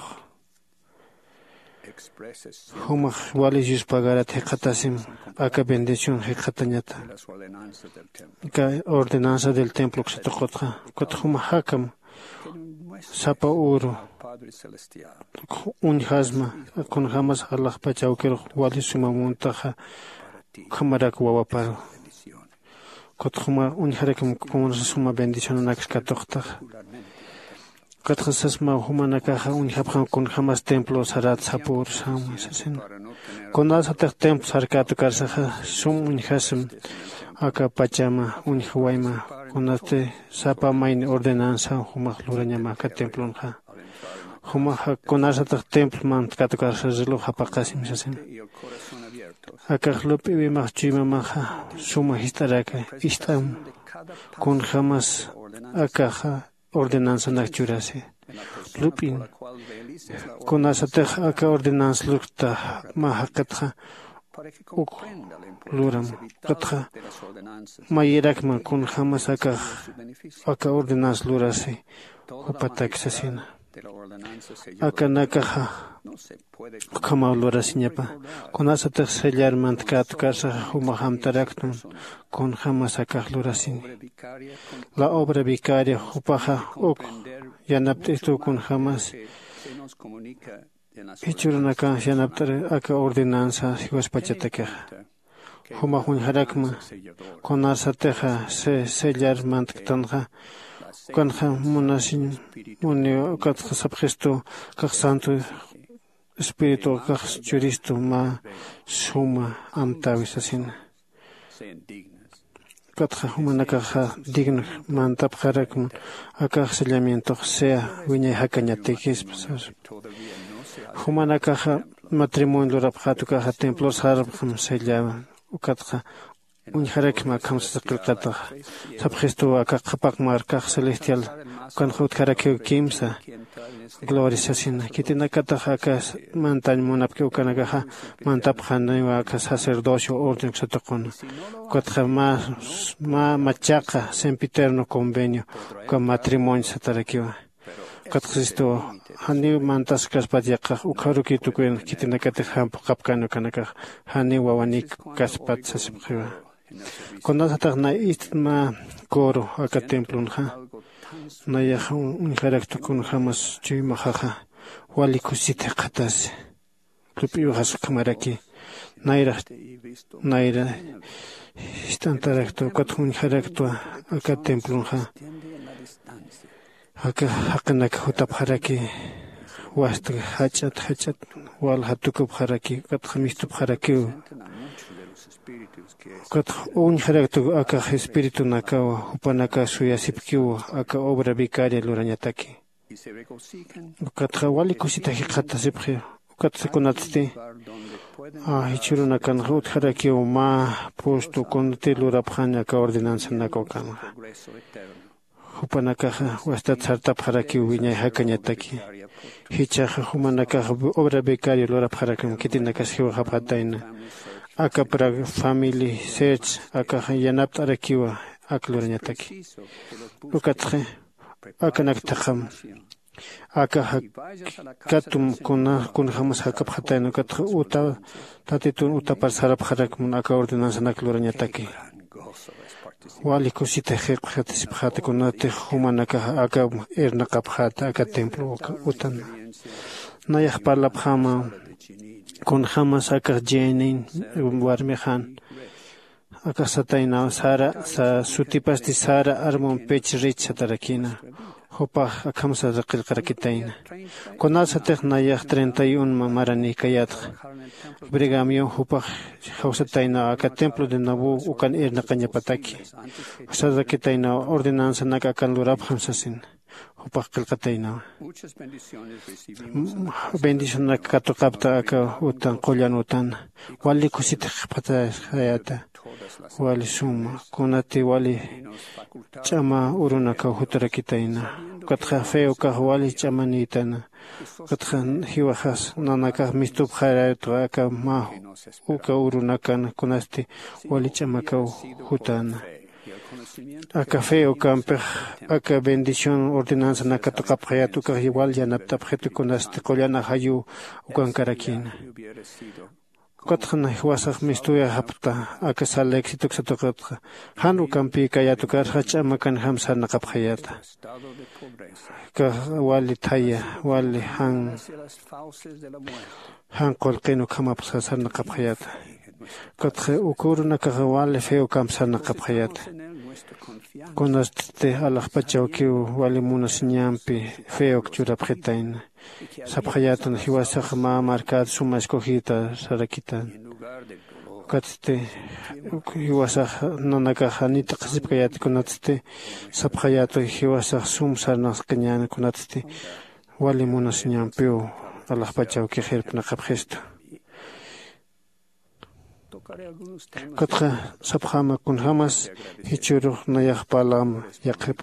Humaj wali jus pagarat hekatasim aka bendición hekatanyata. Aka ordenanza del templo que se tocotja. Kot humajakam sapa uru. Unjasma con jamas Allah pachauker wali suma muntaja kamarak wawaparo. Kot huma unjarakam con suma bendición nakskatokta. Katjasasma humanakaja unjapjan con jamás templo sarat sapur samasasin. Con asatech templo sarkatu karsaja sum unjasam aka pachama unjwaima con este sapa main ordenanza humaj lurañama ka templo unja. Humaja con asatech templo man katu karsajlo hapakasim sasin. Aka hlupi bimaj chima maja suma histaraka istam con jamás akaja ordenanza nachurase. Lupin. Con asatech aka ordenanza lukta mahakatja. Luram. Katja. Mayerakman con jamás aka ordenanza lurase. Upatak sasina. Aka nakaja. Kama lurasiñapa. Con asatech sellar mantkat karsa humaham taraktun. Con jamás aka lurasin. La obra vicaria upaja ok yanaptestu con jamás ichurnaka yanaptare aka ordenanza siwaspachataka humahun harakma con asateja se sellar mantktanja kanja munasin munio katja sabgesto kak santo espíritu kak juristo ma suma amtavisasin Katja humanakaja digno mantapjarakm akaj sellamiento sea viña hakañatekis humanakaja matrimonio rapjatukaja templos harabjam sellama ukatja unjarakma kamsakilkata sabgesto akaqapak markaj celestial kanjut karakeu kimsa gloriasasina kitinakataja akas mantañ munapke ukanakaja mantapjaniwa aka sacerdocio orden ksatokon katja ma machaqa sempiterno convenio con matrimonio satarakiwa katjisto hani mantas kaspatyaqa ukharuki tukuen kitinakataja qapkano kanaka hani wawanik kaspat sasipqiwa konasataq na istma coro aka templonja Nayaja unjaraktukun jamás chuymajaja wali kusita qatas lupiujas kamaraki Naira istantarecto, katjun jarecto, acá templunja. Acá haqanak hutapharaki, wasta hachat, wal hatukub haraki, katjamistub haraki. Kat un jarecto, acá espíritu nakao, upanaka suyasipkiu, acá obra vicaria lurañataki. Katja wali kusita hikata sipje, katja konatsti. Hichuruna kan hut haraki ma posto con tilura phanya ka ordinanza nako kan. Hupanaka wasta tsartap haraki wiñay hakanyataki. Hicha humanaka obra becario lora haraki kitinaka siwa hapataina. Aka para family search aka yanap arakiwa akluranyataki. Ukatje aka naktakham. Aka katum kuna jamas hakap hatayno kat uta tatitun uta parsarap harak mun aka ordinanza nakluranyataki. Wali kusita hekhat siphat kunate humanaka aka ernaqap hat aka templo utan. Nayah parlap hama kun jamas aka jenin warmehan. Aka satayna sara sa sutipasti sara armon pech rich atarakina. Hopa akamsa raqil qarakitaina. Konasa tehnayah 31 marani kayat. Brigamio hopa hausataina aka templo de Nabu ukan irna kanyapataki. Sadakitaina ordinanza naka kan lurab hamsasin. Hopa qilqataina. Bendición naka katokapta aka utan qollan utan. Wali kusita qipata hayata. Wali suma kunati wali chama urunaka hutarakitaina. Katja feo ka wali chamanitana. Katja hiwajas nanaka mistub kharato aka ma uka urunaka kunasti wali chamaka hutana. Aka feo kampe aka bendición ordinanza nakatokap hayatu ka igual yanaptap hetu kunasti qollana hayu ukan karakina. Katjana hiwasaq mistuya hapta aka sala éxito ksatokatja. Hanu kampi kayatu karhacha makan hamsa naqap hayata. Ka wali thaya wali han qolqinu kamapsa sar naqap hayata. Katja ukuruna ka wali feo kamsa naqap hayata. Kunaste alaqpachawkiu wali munas ñampi feo kchurap hetaina. Sapjayatan hiwasaq ma marcad suma escogida sarakitan. Katste hiwasaq nanaka hanita qasipkayat kunatste sapjayato hiwasaq sum sarnas kañana kunatste wali munas ñampiu alaqpachaw kihirp naqap gesto. Katja sapjama kun jamas hichuru nayaq palam yaqip.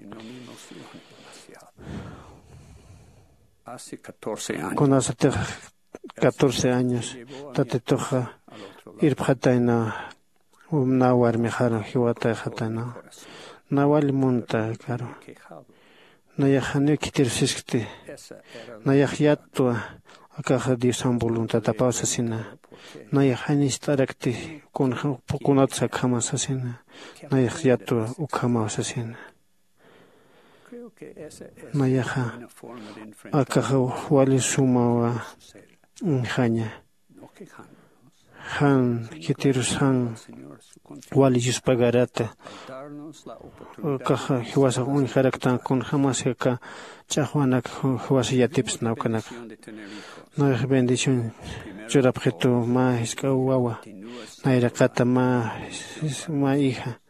Con hace 14 años, tatetoja irpjataina nawar mejara hiwata jatana nawali munta caro nayahane kitirsiskte nayahyatwa akaja disan voluntad tapasasina nayahani starakti con pukunatsa kamasasina nayahyatwa ukamasasina Nayaha akaja wali sumawa hanya han kitirus han wali juspagarata kaja hiwasa un haraktan kun hamaseka chahwanak hiwasa yatips naukanak na bendición churapjeto ma iskawawa nairakata ma hija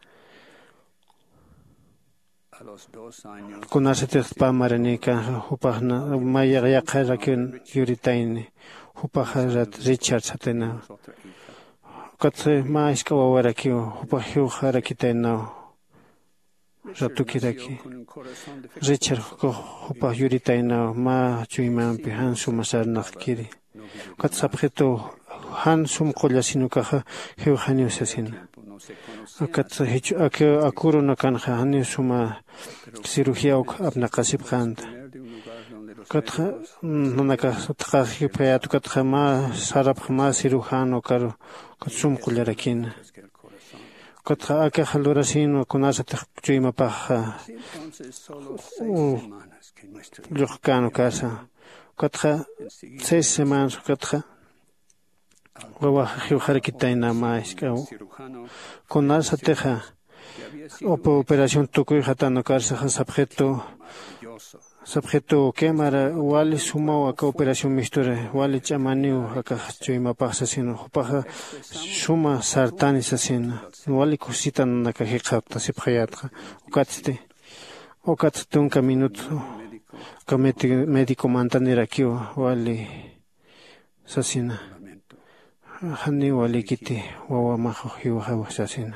con hace pamaranika hupahna maya yaqarakin yuritaini hupaharat Richard satena katse ma iskawawaraki hupahiu harakitaina ratukiraki Richard hupah yuritaina ma chuiman pihan sumasar nakiri katsapjeto han sum qollasinukaja heuhaniusasina akatsa hichu akuro nakanja hani suma cirugía ok abnaqasib khand katja nanaka tqahi payatu katja ma sarap ma cirujano karo katsum qullarakin katja aka halurasino kunasa tqchuima paja luqkano casa katja 6 semanas katja Wawajiujarquitaina maescau. Con alza teja. Operación tucuy jatano carsa subjeto quemara wali sumao acá operación mistura wali chamaniu acá chuima pasa sino paja suma sartani sasina wali cosita naka hikapta sipjayatra okatste un minuto kameti médico mantanera kio wali sasina hani wali kiti wawa majo hiwa hawa sasina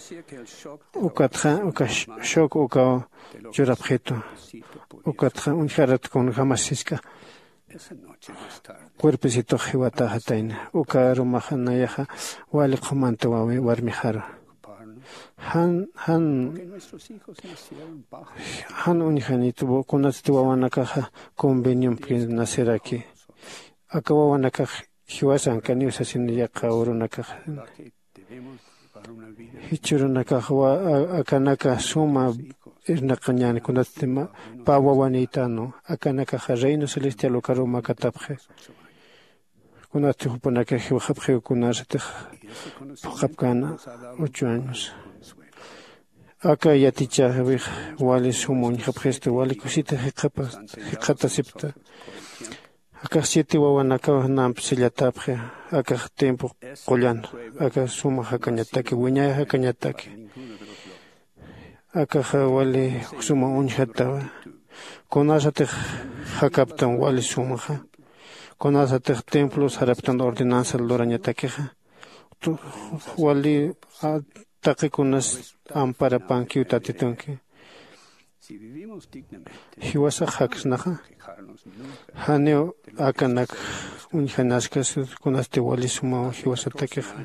shock uka llorabjeto un jarat con jamasiska cuerpecito jiwata hataina uka rumahana yaja wali qomanta wawi warmijara han unjanito kunasti wawanakaja convenio que nacer aquí acá wawanakaja hiwasan kani usasin yaqa urunakaja hichurunakaja akanaka suma irnaqañani kunastima pawawanitano akanakaja reino celestial ukaruma katapje kunasti hupanaka hiwajapje kunasitej pujapkana 8 años acá yaticha wali sumun hapjeste wali kusita hikata sipta acá 7 wawanaka nampsillatapje acá tiempo qollano acá suma hakañataki wiñaya hakañataki acá wali suma unjata konasatej hakaptan wali sumaja konasatej templos haraptan ordenanza lorañatakeja wali taquikunas ampara pankiu tatitunki hiwasa haksnaja haneo akanak unjanaskas kunaste wali sumao hiwasa takeja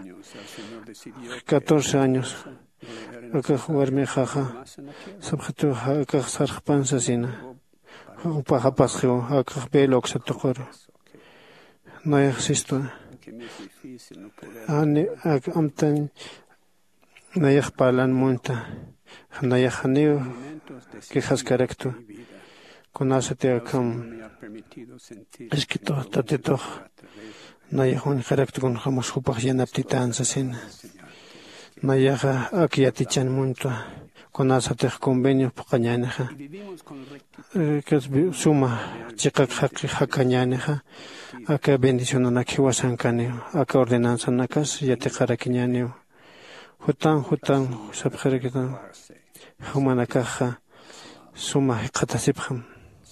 14 años acá warmi jaja subjeto acá sarjpansa sina upaja pasjeo acá beloxa toqoro no existo amtan nayaj palan monta nayaj haneo que has correcto conásate acam escrito tatito nayaj un correcto con jamos upaj yanaptitan sasin nayaj aquí atichan monta conásate convenio paqañaneja que suma chiqaq hakañaneja acá bendición anaki wasankaneo acá ordenanza nakas yatiqarakiñaneo hutan sabjarakitan humanakaja suma hiqatasipjam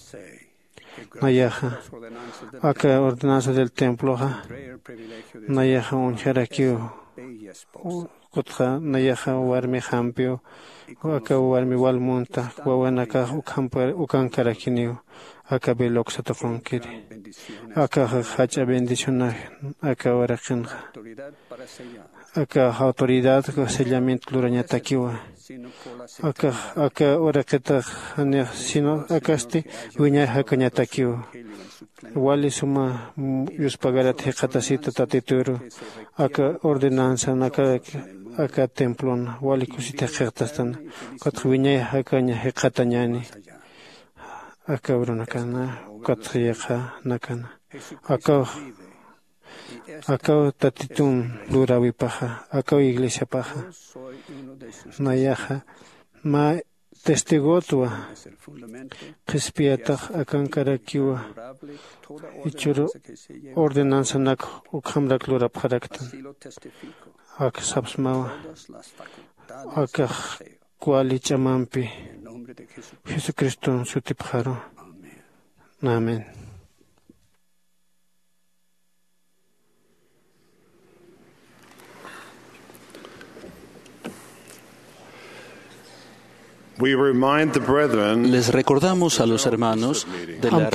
nayaja acá ordenanza del templo nayaja unjarakio kutja nayaja warmi hampio acá warmi walmunta wawanaka ukankarakineo acá beloxa toqonkiri acá hacha bendición acá warakinja acá autoridad sellamiento lurañatakiwa acá oraketa sino acá wiñay hakañatakiwa wali suma yuspagarat hiqatasita tatituru acá ordenanza acá templona wali kusita hiqtastan qatq wiñay hakaña hiqatañani acá urunakana qatqiyaqa nakana acá tatitun lurawi paja acá iglesia paja nayaja ma testigotua qispiataj akankarakiwa ichuru ordenanza nak ukhamrak lurapjaraktan acá sapsmawa acá kuali chamampi Jesucristo sutipjaro amén. Les recordamos a los hermanos de la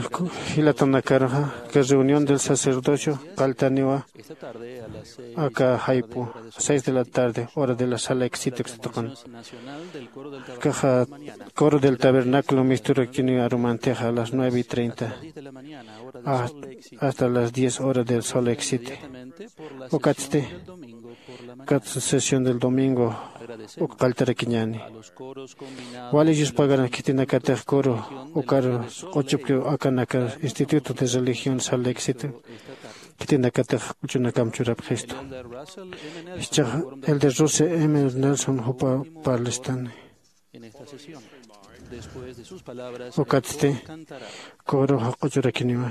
reunión del sacerdocio Caltaniwa acá Haipu, 6 de la tarde, hora de la sala Éxito Xtocan. Caja coro del tabernáculo Mistura Kini Arumanteja a las 9:30 hasta las 10 horas del sol Éxito. Ocatste, sesión del domingo, Ocaltaraquiñani. Wali ellos pagan Kitina Kater Coro, Ocar, Ochupio, Akanaka, Instituto de Religión Sal Éxito. Kitinakatej Uchunakam Churap Cristo. El de Russell M. Nelson Hupa Palestine. Okatzte Koro Hakuchurakiniwa.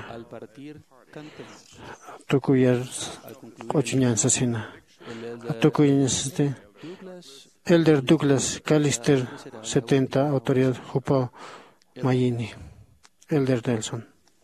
Tukuyar Kochunyan Sasina. Tukuyansiste. Elder Douglas Callister 70, autoridad Hupa Mayini. Elder Nelson.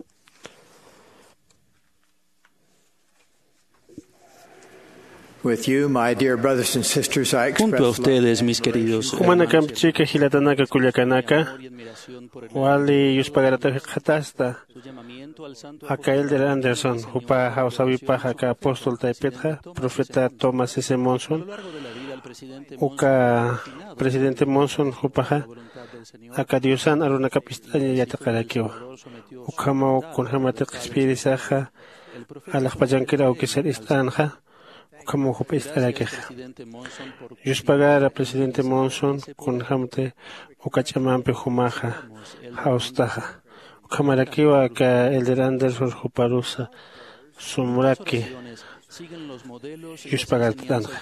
Junto a ustedes, mis queridos Humanakam Chika Hilatanaka Kuliakanaka, Wali Yuspagarata Hatasta, Aka Elder Anderson, Hupa Hausavipa Haka Apóstol Taipetja, Profeta Thomas S. Monson, Uka Presidente Monson Hupaja, Aka Diosan Arunakapistanya Yatakarakiwa, Ukama Kunhamata Spirisaja, Alakpajankira Ukisar Istanja, como Hupistarakeja. Yuspagara Presidente Monson, Kunhamte, Ukachamampe Humaja, Haustaja, Ukamarakiwa Aka Elder Anderson Huparusa, Sumraki, Yuspagatanja.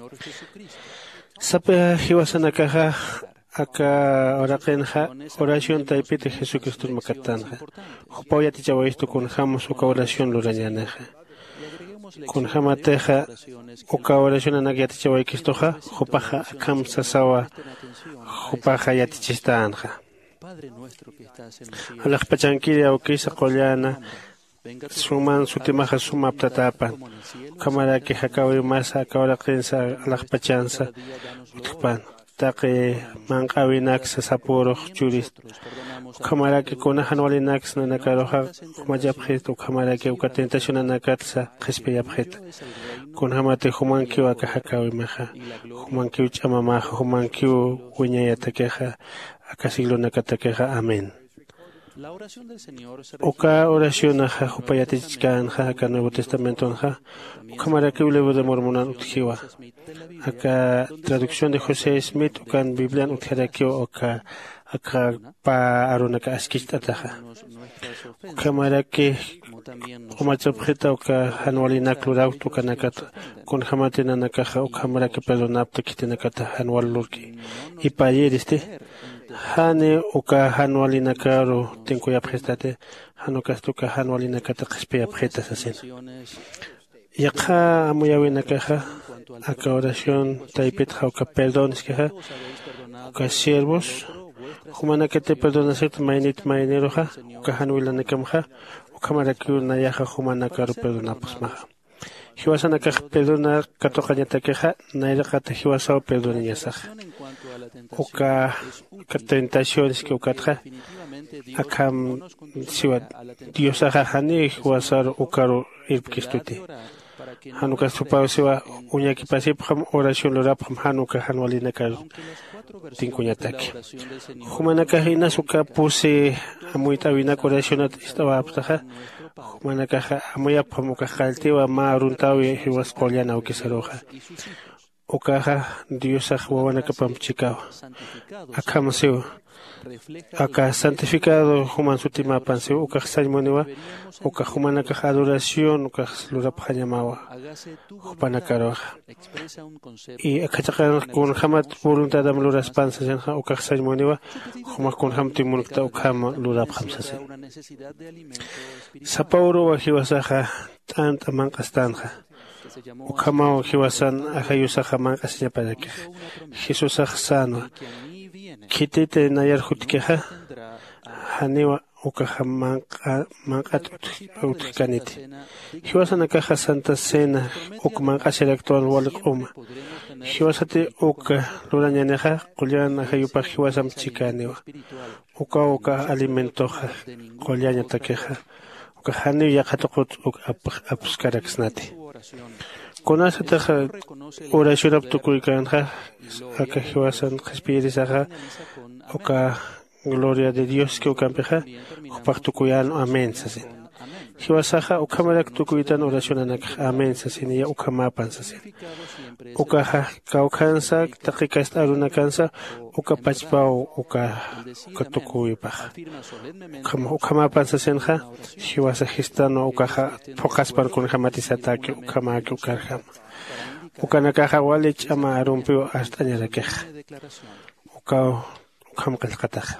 Sape Hiwasanakaja, Aka Orakenja, oración Taipite Jesucristo Macatanja. Hupaya Tichawa'isto Kunhamos Uka oración Lurañaneja. Kunhamateja Uka oración Anagiatichawa'ikistoja, Hupaja Akam Sasawa, Hupaja Yatichistanja. Alakpachankiria Ukisa Kolyana, Suman Sutimaja Sumaptatapan, Kamaraki Hakawi Masa, Kaurakensa, Alakpachansa, Utpan. Taki Mankawinak Sapuro Jurist. Kamaraki Kunahanwalinax Nanakaroha, Kumajabhet, Kamaraki Ukatentation Nakatsa, Hespeyabhet. Kunhamate Humanki Wakahakawi Maha, Humanki Chamamaha, Humanki Winyatakeha, Akasiglo Nakatakeha, Amen. Uka oración aja Hupayatichkan Haka Nuevo Testamento anja, Ukamaraki Ulevo de Mormonan Utjiwa. Aka traducción de José Smith, Ukan Biblian Utjarakio, Oka Aka Pa Arunaka Askist Ataja. Ukamaraki Umachapjeta, Uka Hanwalinak Lurautu Kanakata, con Hamatina Nakaja, Ukamaraki Pelonapta Kitinakata, Hanwal Lurki. Y Payeriste. Hane Uka Hanwalinakaro, Tenkuya Prestate, Hanokastuka Hanwalinakata Kaspia Pretas Asen. Yaka Amuyawinakaja, Aka oración Taipetja, Uka Perdoneskeja, Uka Siervos, Humanakete Perdonaset Mainit Maineroja, Uka Hanwilanakamja, Uka Marakiu Nayaja Humanakaro Perdonapasmaja. Hiwasanaka perdona Katokanatakeja, Nairakata Hiwasao Perdoniasaj. Uka tentaciones que ukatja akam siwa diosaja hani Hiwasar Ukaro Irpkistuti. Hanuka supao siwa uñaki pasipam oración lorapam Hanuka Hanwalinakaro Tinkuñataki. Humanaka hinasuka puse amuitawinak oracionat estaba aptaja. Humanaka amuyapamuka jaltewa ma aruntawi Hiwas Kolyana Ukisaroja. Ukaja Diosaj Wawanakapam Chikawa. Akamaseo. Aka santificado Human Sutima Panseo, Ukaj Salmoniwa, Uka Humanaka adoración, Ukaj Lurapanyamawa, Hupanakaroja. Y Akachakan con Hamat voluntad de Luras Pansas, Ukaj Salmoniwa, Humak con Hamtimunukta Ukam Lurap Hamsase. Sapauro Hiwasaja, Tanta Mankastanja. Ukamao Hiwasan, Ahayusaja Mankasiapadake. Jesusaj Sano. Kitete Nayar Hutkeha, Haniwa Ukaha Mankat Utkaniti. He was an Akaha Santa Sena, Ukmanka Selector Walkum. He was at the Uka Luraneha, Kuliana Hayupa, he was am Chikaniwa. Uka Alimentoha, Kuliana Takeha, Ukahani Yakatokut Upskaraksnati. Konasataja oración aptukuikanja, acá Jehuasan Jaspirisaja, oka gloria de Dios que ukampeja, upaktukuyan amén sasen. Hiwasaja ukamarak tukuitan oracionanak amen sasini ya ukamapan sasini. Ukaja kaukansa takikas aruna kansa ukapachpao uka tukuipaj. Ukamapan sasenja hiwasajistano ukaja pokaspar kun jamatisataki ukamaki ukarjama. Ukanakaja walich ama arumpio hasta ñarakeja. Ukamkalkataja.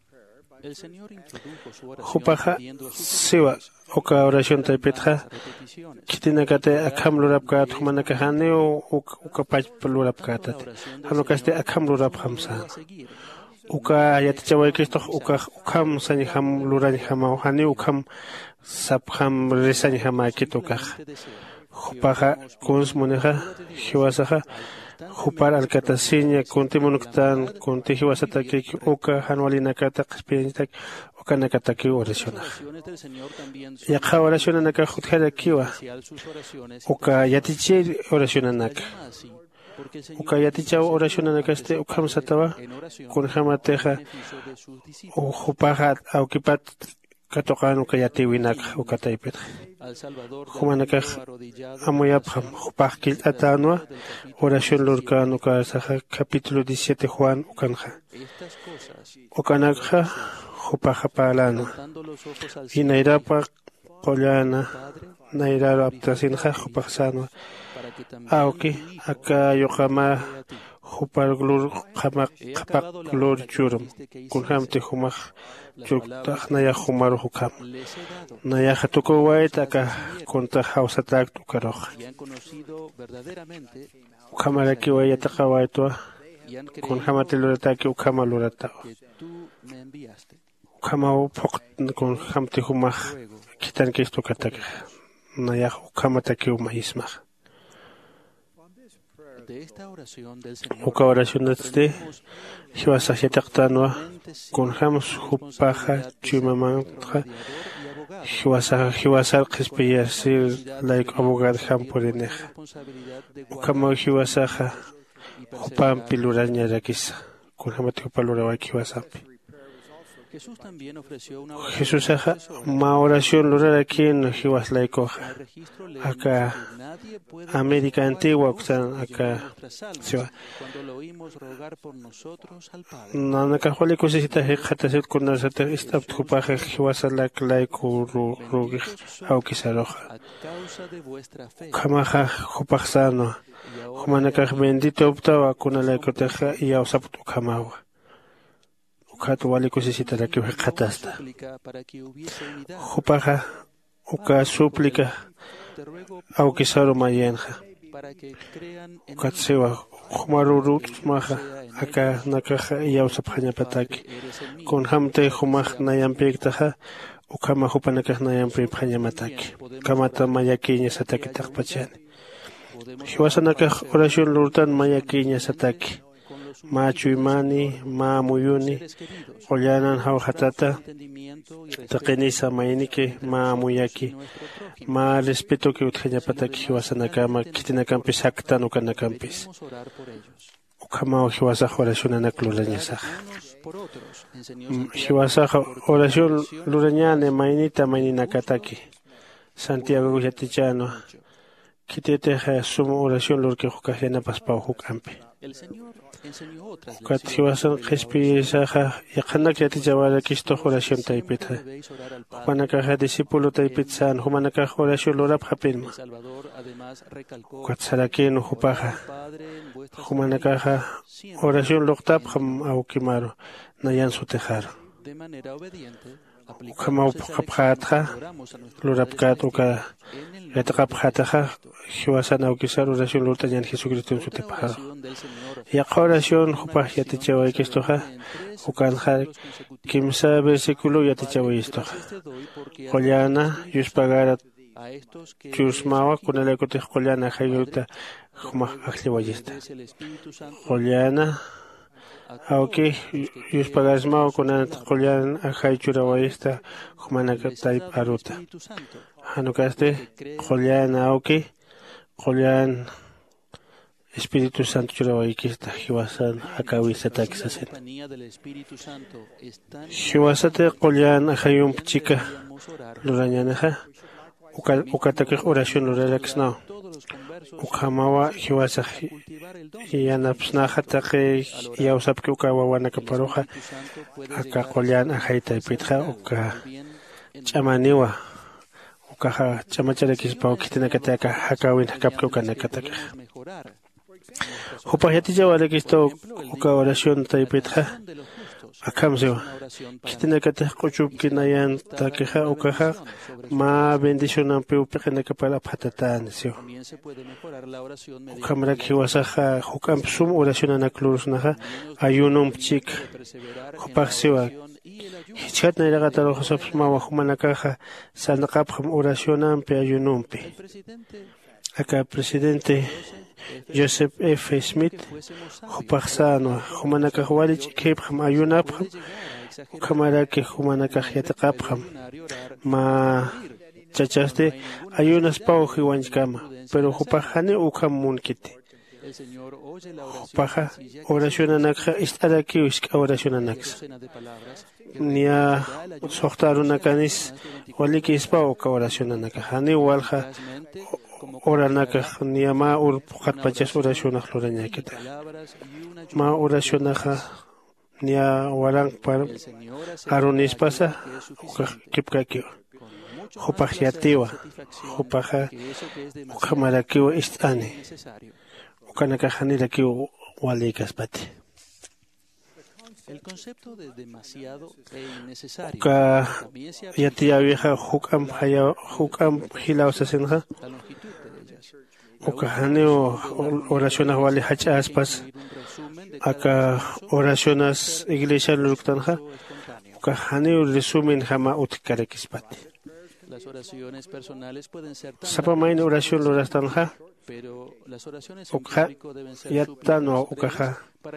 Jupaja siwa oka oración taipetja kitinakate akamlurapkat humanakajane uka pachpalurapkatat hanokaste akamluraphamsa uka yatichawaykistoq ukam saniham luranihama hani ukam sapham resanihama kitukaj Jupaja kuns muneja hiwasaja Jupar alcatasiña kunti munuktan kunti hiwasataki uka hanwalinakata qspiñtak uka nakataki oracionaj. Yaqa oracionanaka jutjarakiwa uka yatichir oracionanaka. Uka yatichaw oracionanakaste ukhamsatawa kun hamateja ujupaja aukipat katoqan uka yatiwinak uka taipet. Humanakaj amoyapjam jupaj kiltatanwa oración lurkan uka saja capítulo 17 Juan ukanja. Ukanakja jupaja palano. Y nairapa qollana nairaro aptasinja jupaj sanwa. Auki aka yoqama jupar glur qamaq glur churum kunhamti humaj chuktaj naya humaru hukam naya hatuko waitaka kunta hausatak tukaroj ukamaraki wayataka waitwa kunhamatilurataki ukamalurata ukama pok kunhamti humaj kitankistukatak naya ukamataki umaismaj Uka oración de hiwasajyataktanwa kunhams hupaja chimamanja hiwasar qespiyasir like abogad hamporenej ukama hiwasaja hupampi lurañarakisa kunhamati hupalurawaki hiwasampi Jesús ma oración luraraki en hiwaslaikoja acá América Antigua acá nanakajwali kusisita hekatasit kunasata istaptjupaje hiwasalak laiku rugij aukisaroja kamaja jupajsano humanakaj bendito optawa kunalaikoteja y ausaptu kamawa Ukat wali kusisita la que catasta. Jupaja, uka súplica, aukisaro mayenja. Ukat sewa, jumarurut maja, acá nakaja y ausapjaña pataki. Con hamte jumaj nayampiktaja, ukama jupanakaj nayampikjaña mataki. Kamata mayakiña sataki takpachani. Hiwasanakaj oración lurtan mayakiña sataki. Ma chuimani, ma muyuni, olanan hauhatata, takenisa mainike, ma muyaki, ma respeto que utjañapataki hiwasanakama, kitinacampis haktan ukanacampis. Ukama hiwasaj oración anaklurañasaj. Hiwasaj oración lurañane mainita maininakataki. Santiago Yatichano, kiteteja sumo oración lurke hukajena paspau hukampi. Ukat hiwasan qespiysaja yaqanak yatichawara kisto oración taipita. Humanakaja discípulo taipitsan humanakaj oración lurap hapilma. Ukat sarakino hupaja. Humanakaja oración luqtap ham aukimaro nayan sutejar. Ukama upqapqatja lurapkat uka yataqapqataja hiwasan aukisar oración lurtañan Jesucristo sutepajaro. Yaqa oración hupaj yatichawaykistoja ukanja kimsa versículo yatichawaykistoja. Qollana yuspagara chusmawa kunalaykutij qollana hayyuta humaj ajliwayista. Qollana Auki yuspagasmao kunanat qollana ajaychurawayista humanaka tayp aruta. Hanukaste qollana auki qollana Espíritu Santo churawaykista hiwasan hakawisata kisasin. Hiwasata qollan ajayum chica lurañanaja ukatakij oración luralaksnao. Ukamawa hiwasa yanapsnaja taqi yawsapki ukawawana kaparoja aka qollan ajayta ipitja uka chamaniwa ukaja chamacharakispa ukitinakata aka hakawin hakapka ukanakatakij. Hupajatilla walakisto uka oración taipitja akamsewa kitinakata quchupkinayan takeja ukaja ma bendicionampi upiqinaka para phatatani siwa ukamrak hiwasaja hukampsum oración anaklurusnaja ayunumpchik hupaqsiwa hichatnayraqatarojasaps mawa humanakaja sanaqapjam oracionampi ayunumpi aka presidente Joseph F. Smith, Hupaxano, Humanakawalic, Capham, Ayunapam, Kamaraki, Humanakahiatapam, Ma Chachaste, Ayunas Pau Hiwanskama, pero Hupahane Ukam Munkiti. Hupaha, oración anakha, istarakiusk, oración anax. Nia Sohtarunakanis, Walikis Pau, oración anakahani, Walha. Oranaka niama ur pachas oración floranyakita. Ma oración nia warang par arunis pasa kipkakio. Hupajiatiwa, hupaja ukamarakiwa istani. Ukanaka hanirakiwa walikas pati. Uka yatia vieja hukam hilausasenja. Ukahaneo oraciones wali hacha aspas aka oraciones iglesia luktanja ukahaneo resumen jama utkarekispati sapamain oración lorastanja ukha yattano ukaja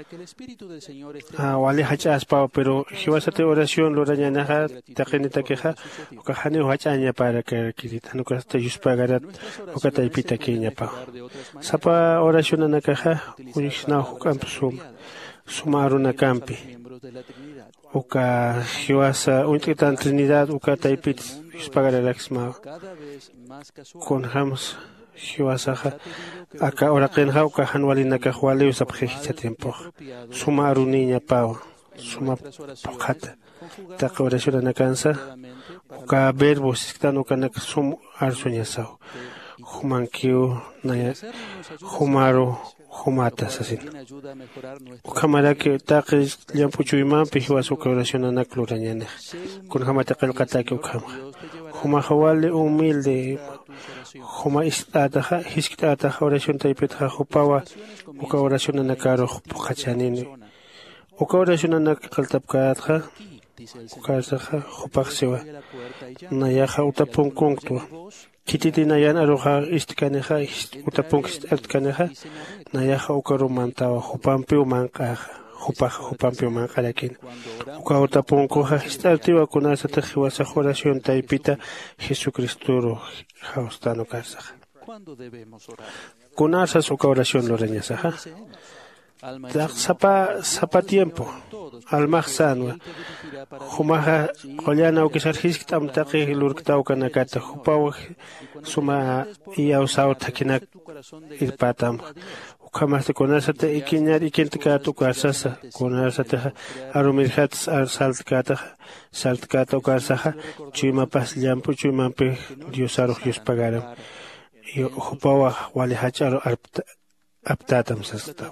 wali hacha aspa pero hiwasate oración lorañanaja taqinita queja ukahaneo hachaña para que kitano kasta yuspagarat ukata ipita keñapa sapa oración anakaja unixna hukampsum sumaruna campi uka hiwasa untitan trinidad ukata ipit yuspagaraxma con hams hiwasaja aka oraqenja uka hanwalinaka wali usapjeja tiempo sumaruniña pau suma pokata taqa oración anakansa uka verbos estano kanak sum arsuñasao humankiu naya humaro humata sasin ukamara que taqi llampuchuyman pihiwasuka oración anaklurañane kun hamata qalqataki ukama huma hawali humilde huma istataja hiskitaja oración taipetja hupawa uka oración anakaro pukachanini uka oración anakaltapkatja ukasaja hupaqsiwa nayaja utapunkunktua kititi nayan aroja istikaneja utapunkist altkaneja nayaja ukarumantawa hupampi umanqaja hupampi umanqarakin uka utapunkuja istaltiwa kunasata hiwasa oración taipita Jesucristuro haustano kasaja kunasas uka oración loreñasaja sapa tiempo almahsanwa humaja qollana ukisar hisktam taqi lurktau kanakata hupawa suma iyausau takinak irpatam ukamasta kunasata ikiñar ikintikata ukasasa kunasata arumirhat saltkata ukasaja chuymapas llampu chuymampi diosaruj yuspagaram hupawa wali hacharo aptatam sasta.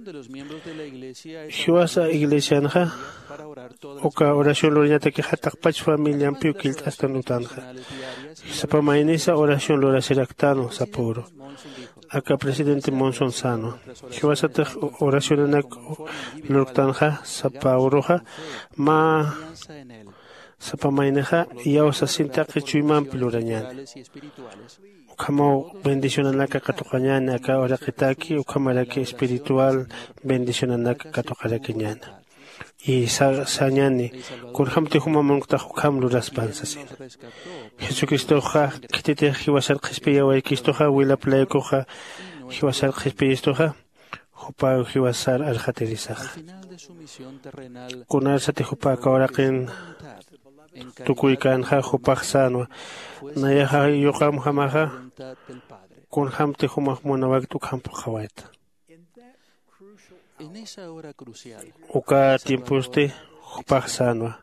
Hiwasa iglesia nja, oka oración lorñata que hatak pach familia amplio kilt hasta nutanja. Sapa mainisa oración lora seractano saporo. Acá presidente Monson Sano. Hiwasa te oración anak lortanja sapa oroja ma sapa maineja yausa sintaki chuyman pilurañan. Ukama bendición anaka katokañana aka oraqitaki ukamaraki espiritual bendición anaka katoqarakiñana y sañani kurhamti humamunqta hukam luraspansasin Jesucristo ja kitite hiwasal qispi yawaykisto ja wilaplayko ja hiwasal qispi isto ja Jupa Jiwasar al Haterizaj. Kunar Sati Jupa Kaurakin Tukuikan Ha Jupa Sanwa. Nayaha Yoham Hamaha Kun Hamte Humah Monawak Tukham Hawait. Uka Timpuste Jupa Sanwa.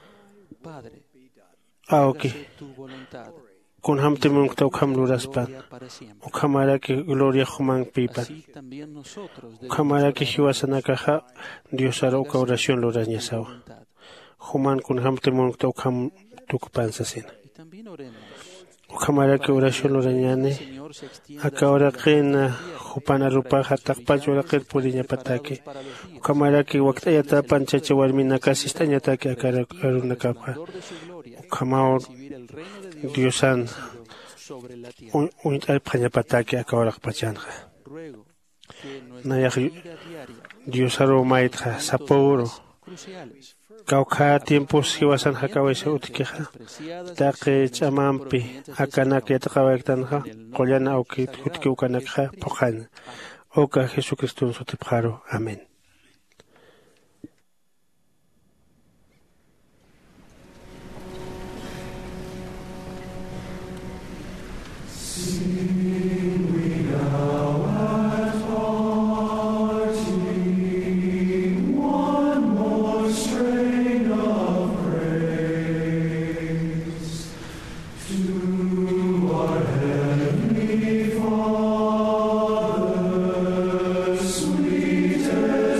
Aoki. Kun hamte mungta ukham luraspan, ukhamara ki gloria humang pipan, ukhamara ki hiwasanakaha diosara uka oración lurañasawa, human kun hamte mungta ukham tukpansasin. Ukhamara ki oración lurañane, akahora qina hupana rupa hatakpacho raqil puriña pataki, ukhamara ki waktayata panchacha warmina kasistañataki akarunakapha, ukhamao Diosan un pañapataki akawarak pachanja. Nayak Diosaro maitja saporo. Kauka tiempos hiwasan hakawesa utikeja. Take chamampi akanak yatakawaiktanja. Kolyana auki utki ukanakja pojan. Oka Jesucristo sotipjaro. Amén. Sweetest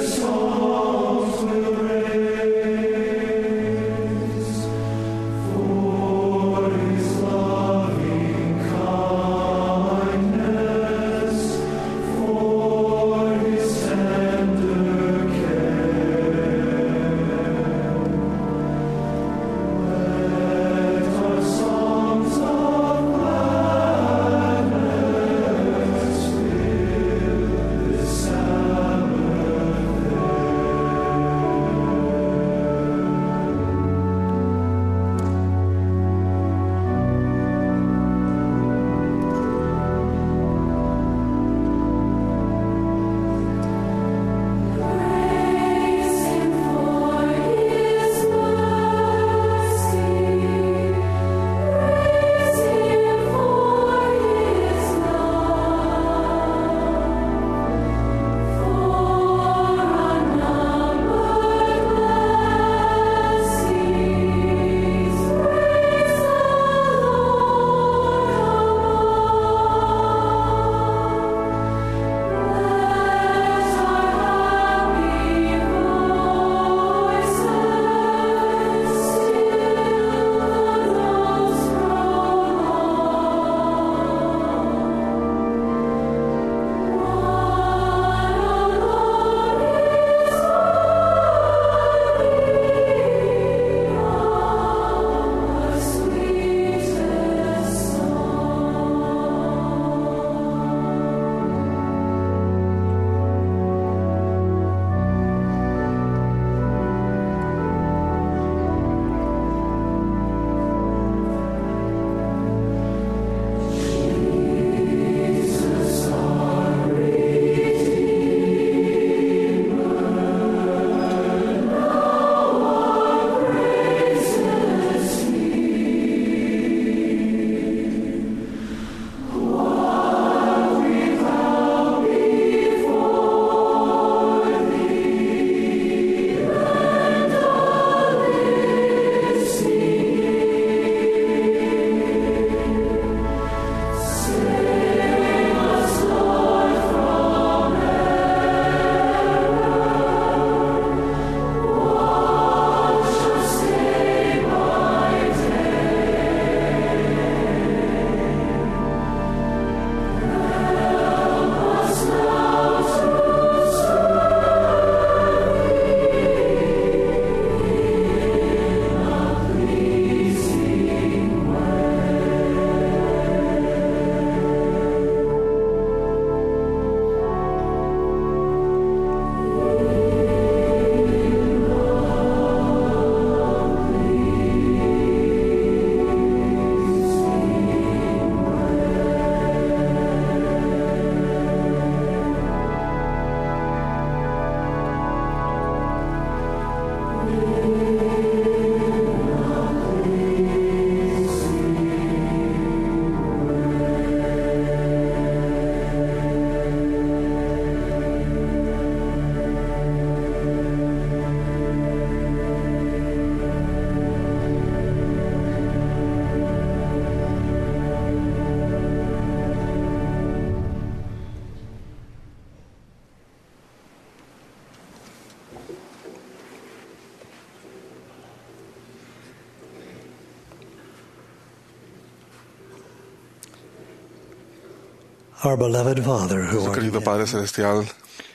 Our beloved Father who Nuestro art in querido Padre Celestial,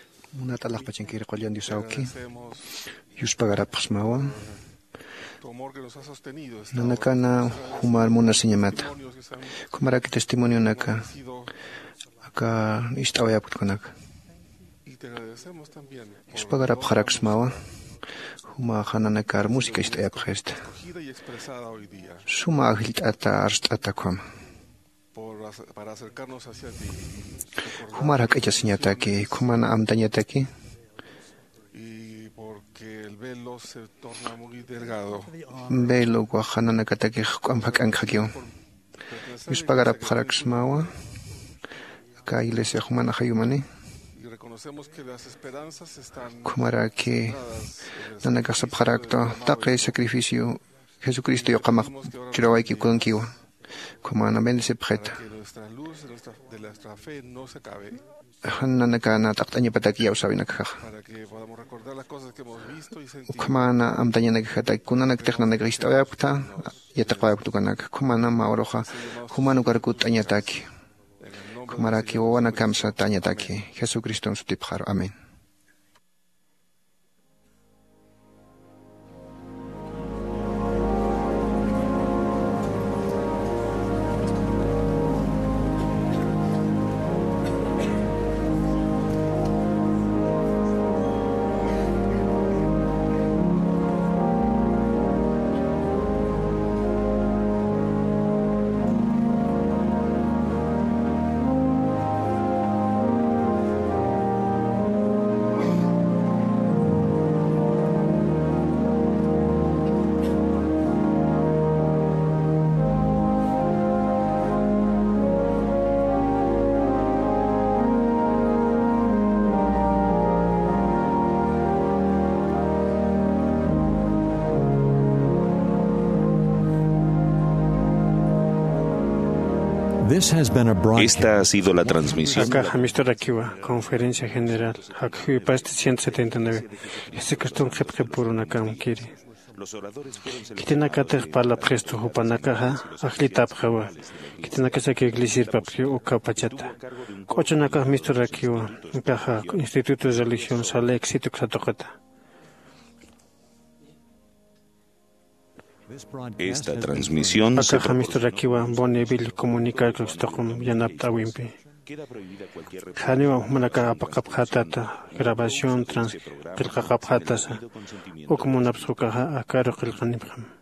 tu amor que nos ha sostenido Nanakana humar muna sinyamata. Kumara ki testimonio naka. Aka istawaya putkonak. y te agradecemos también Ispagara pjaraksmawa. Huma hananakar música istaya pjesta. acogida y expresada hoy día Suma agilt ata arst atakwam. para acercarnos hacia ti. Humara kacha sinyataki. Kumana amtanyataki. Y porque el velo se torna muy delgado. Belo kwa hananakataki ampak ankakyo. Ispagara pjaraksmawa. Aka iglesia humana hayumani. Y reconocemos que las esperanzas están Kumara ki nanakasa pjarakto. Taqe sacrificio. Jesucristo yoqamak chirawaiki kunkiwa. Kumana bendice pjeta. que nuestra luz de nuestra fe no se acabe. Hananakana taqtaña pataki yausabinakha. Para que podamos recordar las cosas que hemos visto y sentido. Kumana amtaña nakata kunanak technanak ristawapta yataqwaptukanak kumana maoroja humanu karkut añataki. Kumara ki wawana kamsa tañataki. Jesucristo sutipjar. Amén. Esta ha sido la transmisión. Acá, Mr. Akiwa, Conferencia General, Hakui Past 179, Jesucristo un jefe por una camquiri. Kitinakatek para presto Hupanakaha, Ahlitaphawa, Kitinakasaki Iglesia Papri Ukapachata. Kochanaka, Mr. Akiwa, Kaha, Instituto de Religión, Sale Exito Xatokata. Esta transmisión Acá, Mr. Akiwa, Bonneville, comunicar con Stockholm, Yanapta Wimpi. Haniwa Manaka Apakaphatata, grabación trans Kilkakaphatasa, Okumunapsukaha, Akaro Kilkanibham.